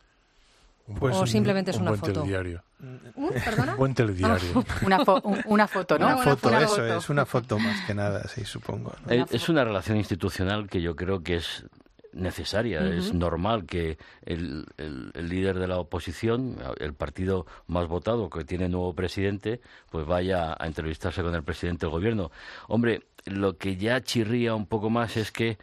Pues ¿O un, simplemente es un una buen foto? Telediario. ¿Un, ¿Perdona? Un buen telediario. Ah. Una, fo una foto, ¿no? Una Una foto, una eso foto. es, una foto más que nada, sí, supongo, ¿no? Es, es una relación institucional que yo creo que es necesaria. Uh-huh. Es normal que el, el, el líder de la oposición, el partido más votado, que tiene nuevo presidente, pues vaya a entrevistarse con el presidente del gobierno. Hombre, lo que ya chirría un poco más es que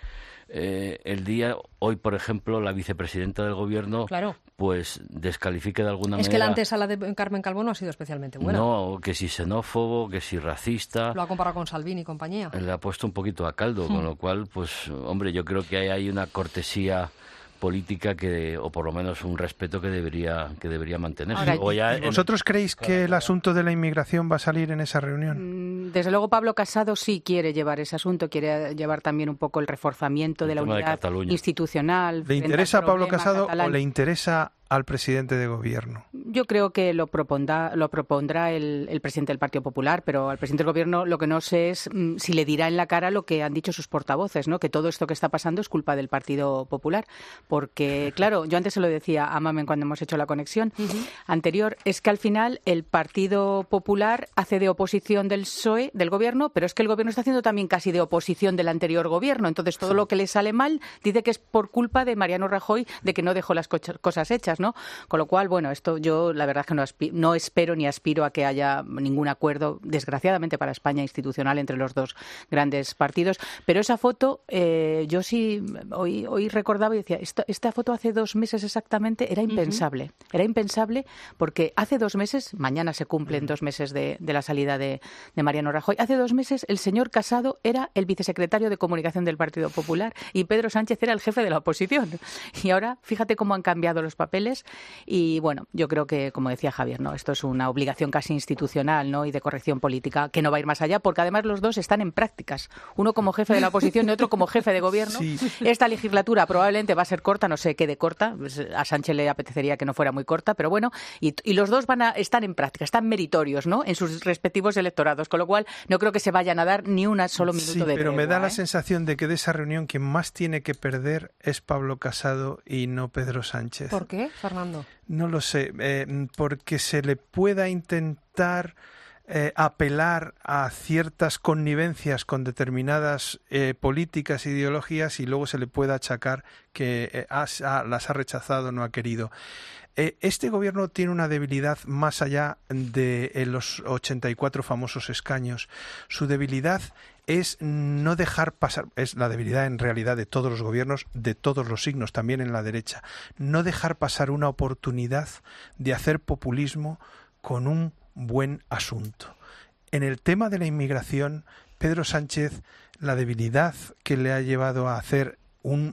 eh, el día, hoy por ejemplo, la vicepresidenta del gobierno, claro, pues descalifique de alguna es manera... Es que la antesala de Carmen Calvo no ha sido especialmente buena. No, que si xenófobo, que si racista... Lo ha comparado con Salvini y compañía. Le ha puesto un poquito a caldo, hmm. con lo cual, pues, hombre, yo creo que hay, hay una cortesía política que, o por lo menos un respeto que debería que debería mantenerse. Ahora, o ya ¿y ¿Vosotros en... creéis que claro, el asunto de la inmigración va a salir en esa reunión? Desde luego Pablo Casado sí quiere llevar ese asunto, quiere llevar también un poco el reforzamiento el de la unidad de institucional. ¿Le interesa a Pablo Casado catalán. o le interesa al presidente de gobierno? Yo creo que lo propondrá, lo propondrá el, el presidente del Partido Popular, pero al presidente del gobierno lo que no sé es mmm, si le dirá en la cara lo que han dicho sus portavoces, ¿no? Que todo esto que está pasando es culpa del Partido Popular. Porque, claro, yo antes se lo decía a Mamen cuando hemos hecho la conexión uh-huh. anterior, es que al final el Partido Popular hace de oposición del P S O E, del gobierno, pero es que el gobierno está haciendo también casi de oposición del anterior gobierno. Entonces todo lo que le sale mal dice que es por culpa de Mariano Rajoy, de que no dejó las co- cosas hechas, ¿no? Con lo cual, bueno, esto yo la verdad es que no, aspi- no espero ni aspiro a que haya ningún acuerdo, desgraciadamente para España, institucional entre los dos grandes partidos. Pero esa foto, eh, yo sí hoy, hoy recordaba y decía, esta, esta foto hace dos meses exactamente era impensable. Uh-huh. Era impensable porque hace dos meses, mañana se cumplen uh-huh. dos meses de, de la salida de, de Mariano Rajoy, hace dos meses el señor Casado era el vicesecretario de Comunicación del Partido Popular y Pedro Sánchez era el jefe de la oposición. Y ahora, fíjate cómo han cambiado los papeles. Y bueno, yo creo que, como decía Javier, no, esto es una obligación casi institucional, ¿no? Y de corrección política que no va a ir más allá, porque además los dos están en prácticas, uno como jefe de la oposición y otro como jefe de gobierno. Sí. Esta legislatura probablemente va a ser corta, no sé qué de corta, a Sánchez le apetecería que no fuera muy corta, pero bueno, y, y los dos van a estar en práctica, están meritorios, ¿no? En sus respectivos electorados, con lo cual no creo que se vayan a dar ni un solo minuto sí, de pero tregua, me da ¿eh? la sensación de que de esa reunión quien más tiene que perder es Pablo Casado y no Pedro Sánchez. ¿Por qué, Fernando? No lo sé, eh, porque se le pueda intentar eh, apelar a ciertas connivencias con determinadas eh, políticas e ideologías y luego se le pueda achacar que eh, has, ah, las ha rechazado, no ha querido. Eh, este gobierno tiene una debilidad más allá de eh, los ochenta y cuatro famosos escaños. Su debilidad es no dejar pasar, es la debilidad en realidad de todos los gobiernos, de todos los signos, también en la derecha, no dejar pasar una oportunidad de hacer populismo con un buen asunto. En el tema de la inmigración, Pedro Sánchez, la debilidad que le ha llevado a hacer un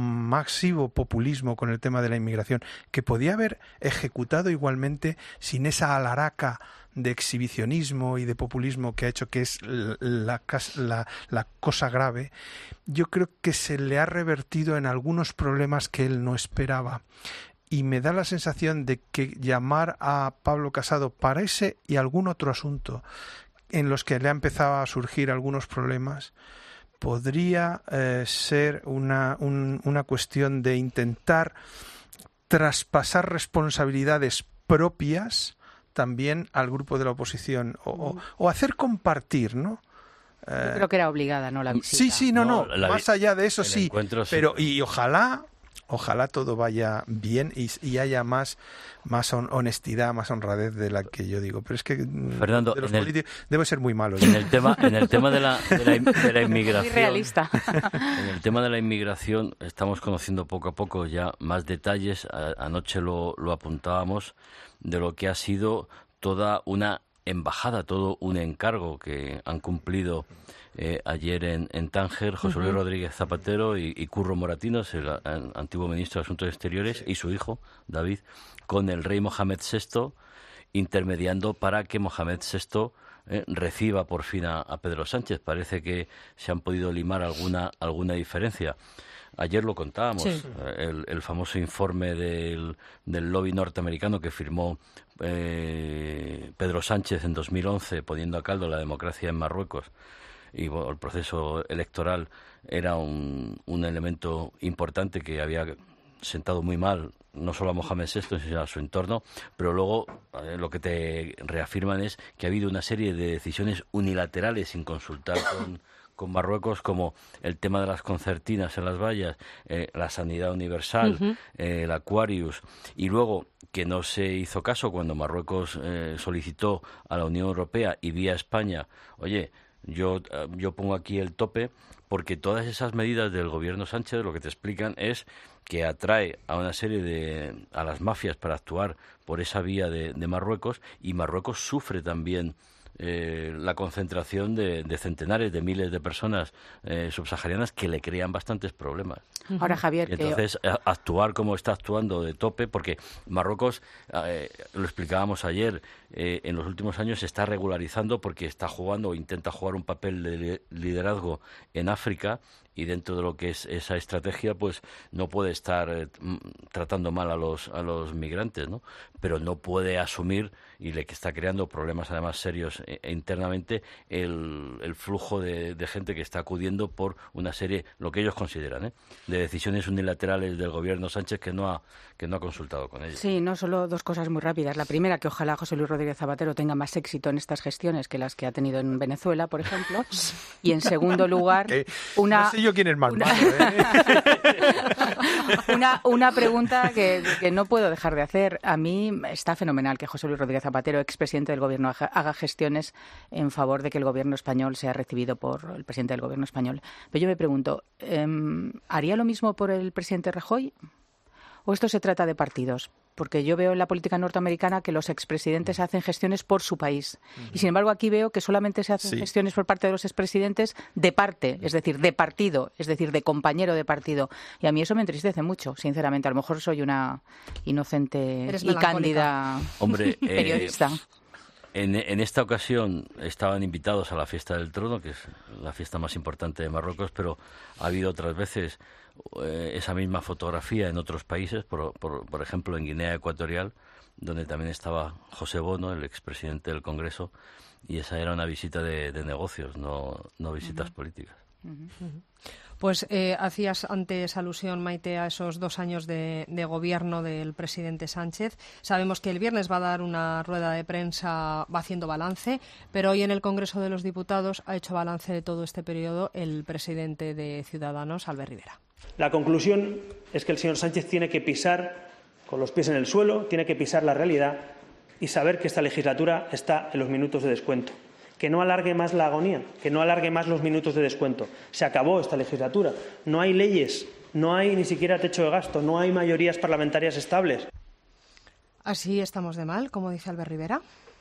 máximo populismo con el tema de la inmigración, que podía haber ejecutado igualmente sin esa alaraca de exhibicionismo y de populismo que ha hecho que es la, la, la cosa grave, yo creo que se le ha revertido en algunos problemas que él no esperaba. Y me da la sensación de que llamar a Pablo Casado para ese y algún otro asunto en los que le ha empezado a surgir algunos problemas podría eh, ser una, un, una cuestión de intentar traspasar responsabilidades propias también al grupo de la oposición o, o, o hacer compartir, ¿no? Eh, Yo creo que era obligada, ¿no? La visita. Sí, sí, no, no, no la, más allá de eso sí, pero sí. y ojalá, ojalá todo vaya bien y, y haya más, más honestidad, más honradez de la que yo digo. Pero es que Fernando, de los en el, políticos debe ser muy malo. En el tema, en el tema de la, de la, de la inmigración, muy realista. En el tema de la inmigración estamos conociendo poco a poco ya más detalles. A, anoche lo, lo apuntábamos de lo que ha sido toda una embajada, todo un encargo que han cumplido eh, ayer en, en Tánger José Luis uh-huh. Rodríguez Zapatero y, y Curro Moratinos, el, el antiguo ministro de Asuntos Exteriores, sí. y su hijo, David, con el rey Mohamed sexto, intermediando para que Mohamed sexto eh, reciba por fin a, a Pedro Sánchez. Parece que se han podido limar alguna, alguna diferencia. Ayer lo contábamos, sí. el, el famoso informe del, del lobby norteamericano que firmó eh, Pedro Sánchez en dos mil once, poniendo a caldo la democracia en Marruecos. y bueno, el proceso electoral era un, un elemento importante que había sentado muy mal no solo a Mohamed sexto, sino a su entorno, pero luego eh, lo que te reafirman es que ha habido una serie de decisiones unilaterales sin consultar con, con Marruecos, como el tema de las concertinas en las vallas, eh, la sanidad universal, uh-huh. eh, el Aquarius, y luego que no se hizo caso cuando Marruecos eh, solicitó a la Unión Europea y vía España, oye, yo, yo pongo aquí el tope, porque todas esas medidas del gobierno Sánchez lo que te explican es que atrae a una serie de a las mafias para actuar por esa vía de, de Marruecos, y Marruecos sufre también eh, la concentración de, de centenares de miles de personas eh, subsaharianas que le crean bastantes problemas. Ahora, Javier, y entonces que... actuar como está actuando de tope, porque Marruecos, eh, lo explicábamos ayer, eh, en los últimos años se está regularizando porque está jugando o intenta jugar un papel de liderazgo en África, y dentro de lo que es esa estrategia, pues no puede estar eh, tratando mal a los a los migrantes, ¿no? Pero no puede asumir, y le que está creando problemas además serios eh, internamente, el, el flujo de, de gente que está acudiendo por una serie, lo que ellos consideran, ¿eh? de decisiones unilaterales del gobierno Sánchez que no ha que no ha consultado con ellos. Sí, no, solo dos cosas muy rápidas. La primera, que ojalá José Luis Rodríguez Zapatero tenga más éxito en estas gestiones que las que ha tenido en Venezuela, por ejemplo. Y en segundo lugar, eh, una... No sé yo quién es más una... malo, ¿eh? una, una pregunta que, que no puedo dejar de hacer. A mí está fenomenal que José Luis Rodríguez Zapatero, expresidente del Gobierno, haga gestiones en favor de que el Gobierno español sea recibido por el presidente del Gobierno español. Pero yo me pregunto, ¿eh, ¿haría lo mismo por el presidente Rajoy? ¿O esto se trata de partidos? Porque yo veo en la política norteamericana que los expresidentes hacen gestiones por su país. Uh-huh. Y sin embargo aquí veo que solamente se hacen sí. gestiones por parte de los expresidentes de parte, es decir, de partido, es decir, de compañero de partido. Y a mí eso me entristece mucho, sinceramente. A lo mejor soy una inocente Eres y cándida Hombre, periodista. Eh... En, en esta ocasión estaban invitados a la Fiesta del Trono, que es la fiesta más importante de Marruecos, pero ha habido otras veces eh, esa misma fotografía en otros países, por, por, por ejemplo en Guinea Ecuatorial, donde también estaba José Bono, el expresidente del Congreso, y esa era una visita de, de negocios, no, no visitas uh-huh. políticas. Uh-huh. Pues eh, hacías antes alusión, Maite, a esos dos años de, de gobierno del presidente Sánchez. Sabemos que el viernes va a dar una rueda de prensa, va haciendo balance, pero hoy en el Congreso de los Diputados ha hecho balance de todo este periodo el presidente de Ciudadanos, Albert Rivera. La conclusión es que el señor Sánchez tiene que pisar con los pies en el suelo, tiene que pisar la realidad y saber que esta legislatura está en los minutos de descuento. Que no alargue más la agonía, que no alargue más los minutos de descuento. Se acabó esta legislatura. No hay leyes, no hay ni siquiera techo de gasto, no hay mayorías parlamentarias estables. ¿Así estamos de mal, como dice Albert Rivera?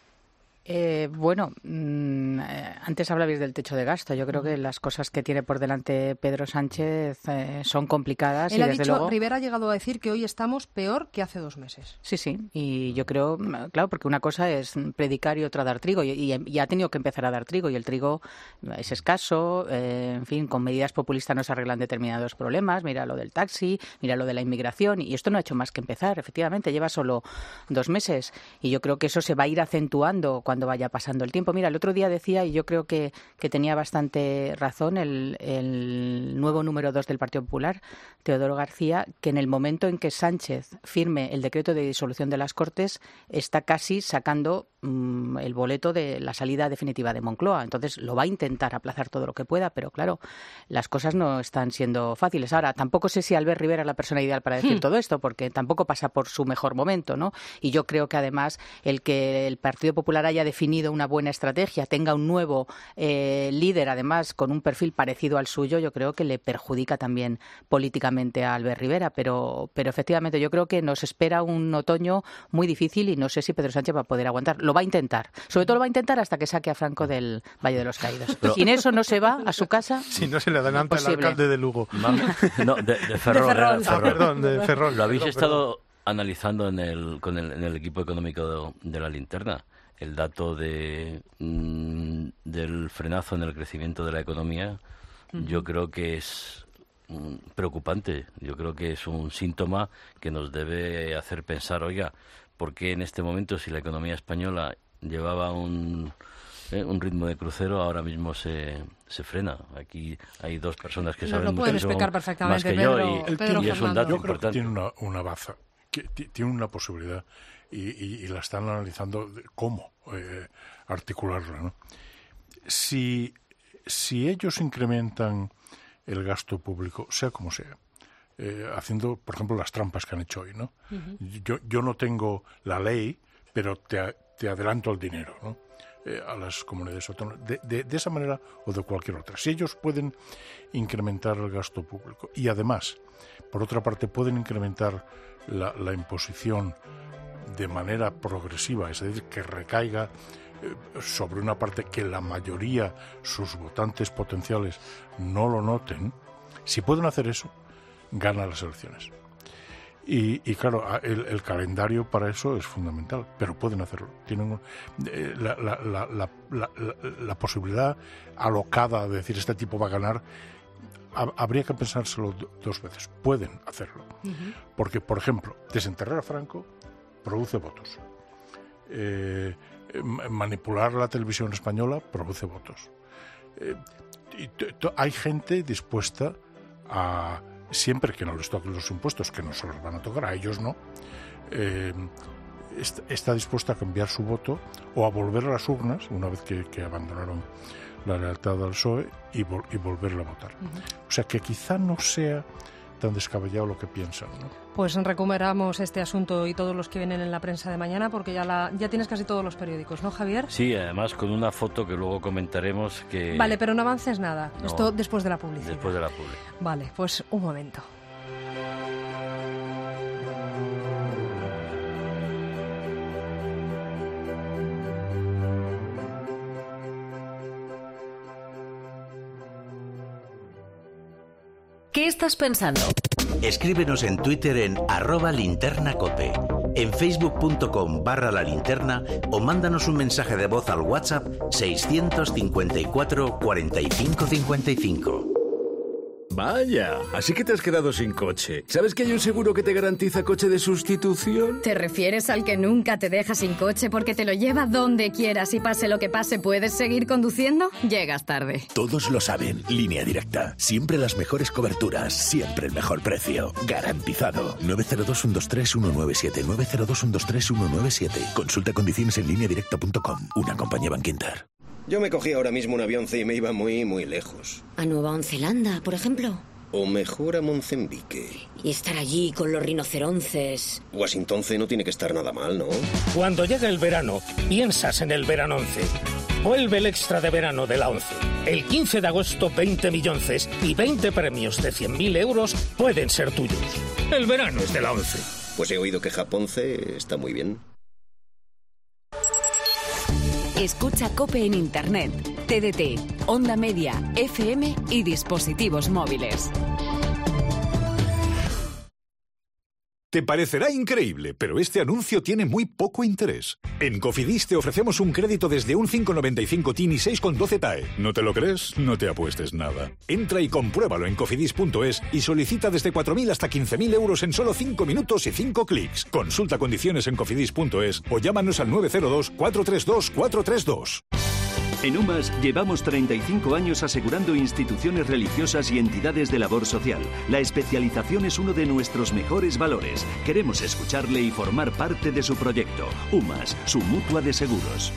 Eh, bueno, mmm, eh, antes hablabais del techo de gasto. Yo creo que las cosas que tiene por delante Pedro Sánchez eh, son complicadas. Él y ha desde dicho, luego... Rivera ha llegado a decir que hoy estamos peor que hace dos meses. Sí, sí, y yo creo, claro, porque una cosa es predicar y otra dar trigo, y, y, y ha tenido que empezar a dar trigo, y el trigo es escaso, eh, en fin, con medidas populistas no se arreglan determinados problemas. Mira lo del taxi, mira lo de la inmigración, y esto no ha hecho más que empezar, efectivamente, lleva solo dos meses, y yo creo que eso se va a ir acentuando cuando vaya pasando el tiempo. Mira, el otro día decía, y yo creo que, que tenía bastante razón, el, el nuevo número dos del Partido Popular, Teodoro García, que en el momento en que Sánchez firme el decreto de disolución de las Cortes, está casi sacando mmm, el boleto de la salida definitiva de Moncloa. Entonces lo va a intentar aplazar todo lo que pueda, pero claro, las cosas no están siendo fáciles. Ahora, tampoco sé si Albert Rivera es la persona ideal para decir hmm. todo esto, porque tampoco pasa por su mejor momento, ¿no? Y yo creo que además el que el Partido Popular haya definido una buena estrategia, tenga un nuevo eh, líder, además con un perfil parecido al suyo, yo creo que le perjudica también políticamente a Albert Rivera, pero, pero efectivamente yo creo que nos espera un otoño muy difícil y no sé si Pedro Sánchez va a poder aguantar. Lo va a intentar, sobre todo lo va a intentar hasta que saque a Franco del Valle de los Caídos. Pero... Sin eso no se va a su casa. Si no se le adelanta al alcalde de Lugo. No, de, de Ferrol. De Ferrol. Ah, perdón, de Ferrol. Lo habéis perdón, estado perdón. analizando en el, con el, en el equipo económico de, de la linterna. El dato de mm, del frenazo en el crecimiento de la economía, uh-huh. yo creo que es mm, preocupante. Yo creo que es un síntoma que nos debe hacer pensar, oiga, ¿por qué en este momento, si la economía española llevaba un, ¿eh? Un ritmo de crucero ahora mismo se, se frena. Aquí hay dos personas que Nos saben lo pueden mucho explicar perfectamente, más que Pedro, yo y, Pedro y es un dato yo creo importante. que tiene una, una baza, que t- tiene una posibilidad y, y, y la están analizando de cómo eh, articularla, ¿no? Si, si ellos incrementan el gasto público, sea como sea, eh, haciendo, por ejemplo, las trampas que han hecho hoy, ¿no? Uh-huh. Yo, yo no tengo la ley, pero te, te adelanto el dinero, ¿no? Eh, a las comunidades autónomas, de, de, de esa manera o de cualquier otra. Si ellos pueden incrementar el gasto público y además, por otra parte, pueden incrementar la, la imposición de manera progresiva, es decir, que recaiga eh, sobre una parte que la mayoría, sus votantes potenciales, no lo noten, si pueden hacer eso, ganan las elecciones. Y, y claro, el, el calendario para eso es fundamental, pero pueden hacerlo. Tienen eh, la, la, la, la, la, la posibilidad alocada de decir este tipo va a ganar. Habría que pensárselo dos veces. Pueden hacerlo. Uh-huh. Porque, por ejemplo, desenterrar a Franco produce votos. Eh, manipular la televisión española produce votos. Eh, y t- t- hay gente dispuesta a, siempre que no les toquen los impuestos, que no se los van a tocar, a ellos no, eh, est- está dispuesta a cambiar su voto o a volver a las urnas, una vez que, que abandonaron la lealtad al P S O E, y, vol- y volverla a votar. Uh-huh. O sea que quizá no sea tan descabellado lo que piensan, ¿no? Pues recuperamos este asunto y todos los que vienen en la prensa de mañana, porque ya la ya tienes casi todos los periódicos, ¿no, Javier? Sí, además con una foto que luego comentaremos que... Vale, pero no avances nada. No, esto después de la publicidad. Después de la publicidad. Vale, pues un momento. ¿Qué estás pensando? Escríbenos en Twitter en arroba linternacope, en facebook.com barra la linterna o mándanos un mensaje de voz al WhatsApp seiscientos cincuenta y cuatro cuarenta y cinco cincuenta y cinco. Vaya, así que te has quedado sin coche. ¿Sabes que hay un seguro que te garantiza coche de sustitución? ¿Te refieres al que nunca te deja sin coche porque te lo lleva donde quieras y pase lo que pase puedes seguir conduciendo? Llegas tarde. Todos lo saben. Línea Directa. Siempre las mejores coberturas. Siempre el mejor precio. Garantizado. nueve cero dos, uno dos tres, uno nueve siete. nueve cero dos, uno dos tres, uno nueve siete. Consulta condiciones en línea directa punto com. Una compañía Bankinter. Yo me cogí ahora mismo un avión y me iba muy, muy lejos. ¿A Nueva Zelanda, por ejemplo? O mejor a Mozambique. Y estar allí con los rinocerontes. Washington no tiene que estar nada mal, ¿no? Cuando llega el verano, piensas en el Verano once. Vuelve el extra de verano de la ONCE. El quince de agosto, veinte millonces y veinte premios de cien mil euros pueden ser tuyos. El verano es de la ONCE. Pues he oído que Japonce está muy bien. Escucha COPE en Internet, T D T, Onda Media, F M y dispositivos móviles. Te parecerá increíble, pero este anuncio tiene muy poco interés. En Cofidis te ofrecemos un crédito desde un cinco coma noventa y cinco T I N y seis coma doce T A E. ¿No te lo crees? No te apuestes nada. Entra y compruébalo en cofidis punto es y solicita desde cuatro mil hasta quince mil euros en solo cinco minutos y cinco clics. Consulta condiciones en cofidis punto es o llámanos al nueve cero dos, cuatro tres dos, cuatro tres dos. En UMAS llevamos treinta y cinco años asegurando instituciones religiosas y entidades de labor social. La especialización es uno de nuestros mejores valores. Queremos escucharle y formar parte de su proyecto. UMAS, su mutua de seguros.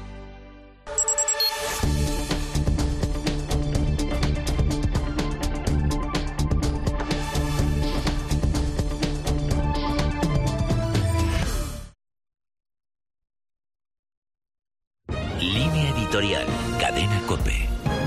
Línea editorial, Cadena COPE.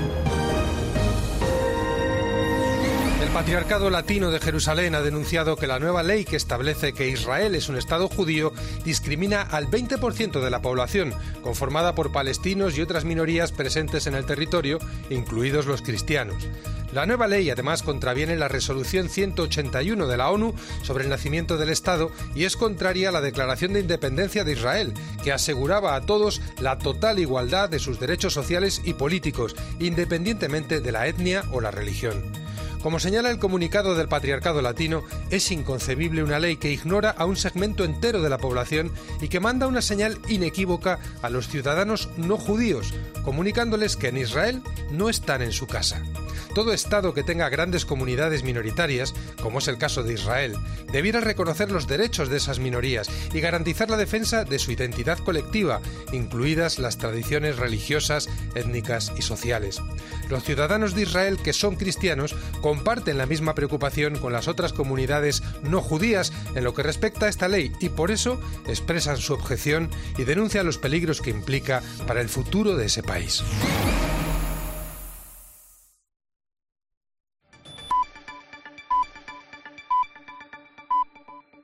El Patriarcado Latino de Jerusalén ha denunciado que la nueva ley que establece que Israel es un Estado judío discrimina al veinte por ciento de la población, conformada por palestinos y otras minorías presentes en el territorio, incluidos los cristianos. La nueva ley además contraviene la resolución ciento ochenta y uno de la ONU sobre el nacimiento del Estado y es contraria a la Declaración de Independencia de Israel, que aseguraba a todos la total igualdad de sus derechos sociales y políticos, independientemente de la etnia o la religión. Como señala el comunicado del Patriarcado Latino, es inconcebible una ley que ignora a un segmento entero de la población y que manda una señal inequívoca a los ciudadanos no judíos, comunicándoles que en Israel no están en su casa. Todo Estado que tenga grandes comunidades minoritarias, como es el caso de Israel, debiera reconocer los derechos de esas minorías y garantizar la defensa de su identidad colectiva, incluidas las tradiciones religiosas, étnicas y sociales. Los ciudadanos de Israel que son cristianos comparten la misma preocupación con las otras comunidades no judías en lo que respecta a esta ley y por eso expresan su objeción y denuncian los peligros que implica para el futuro de ese país.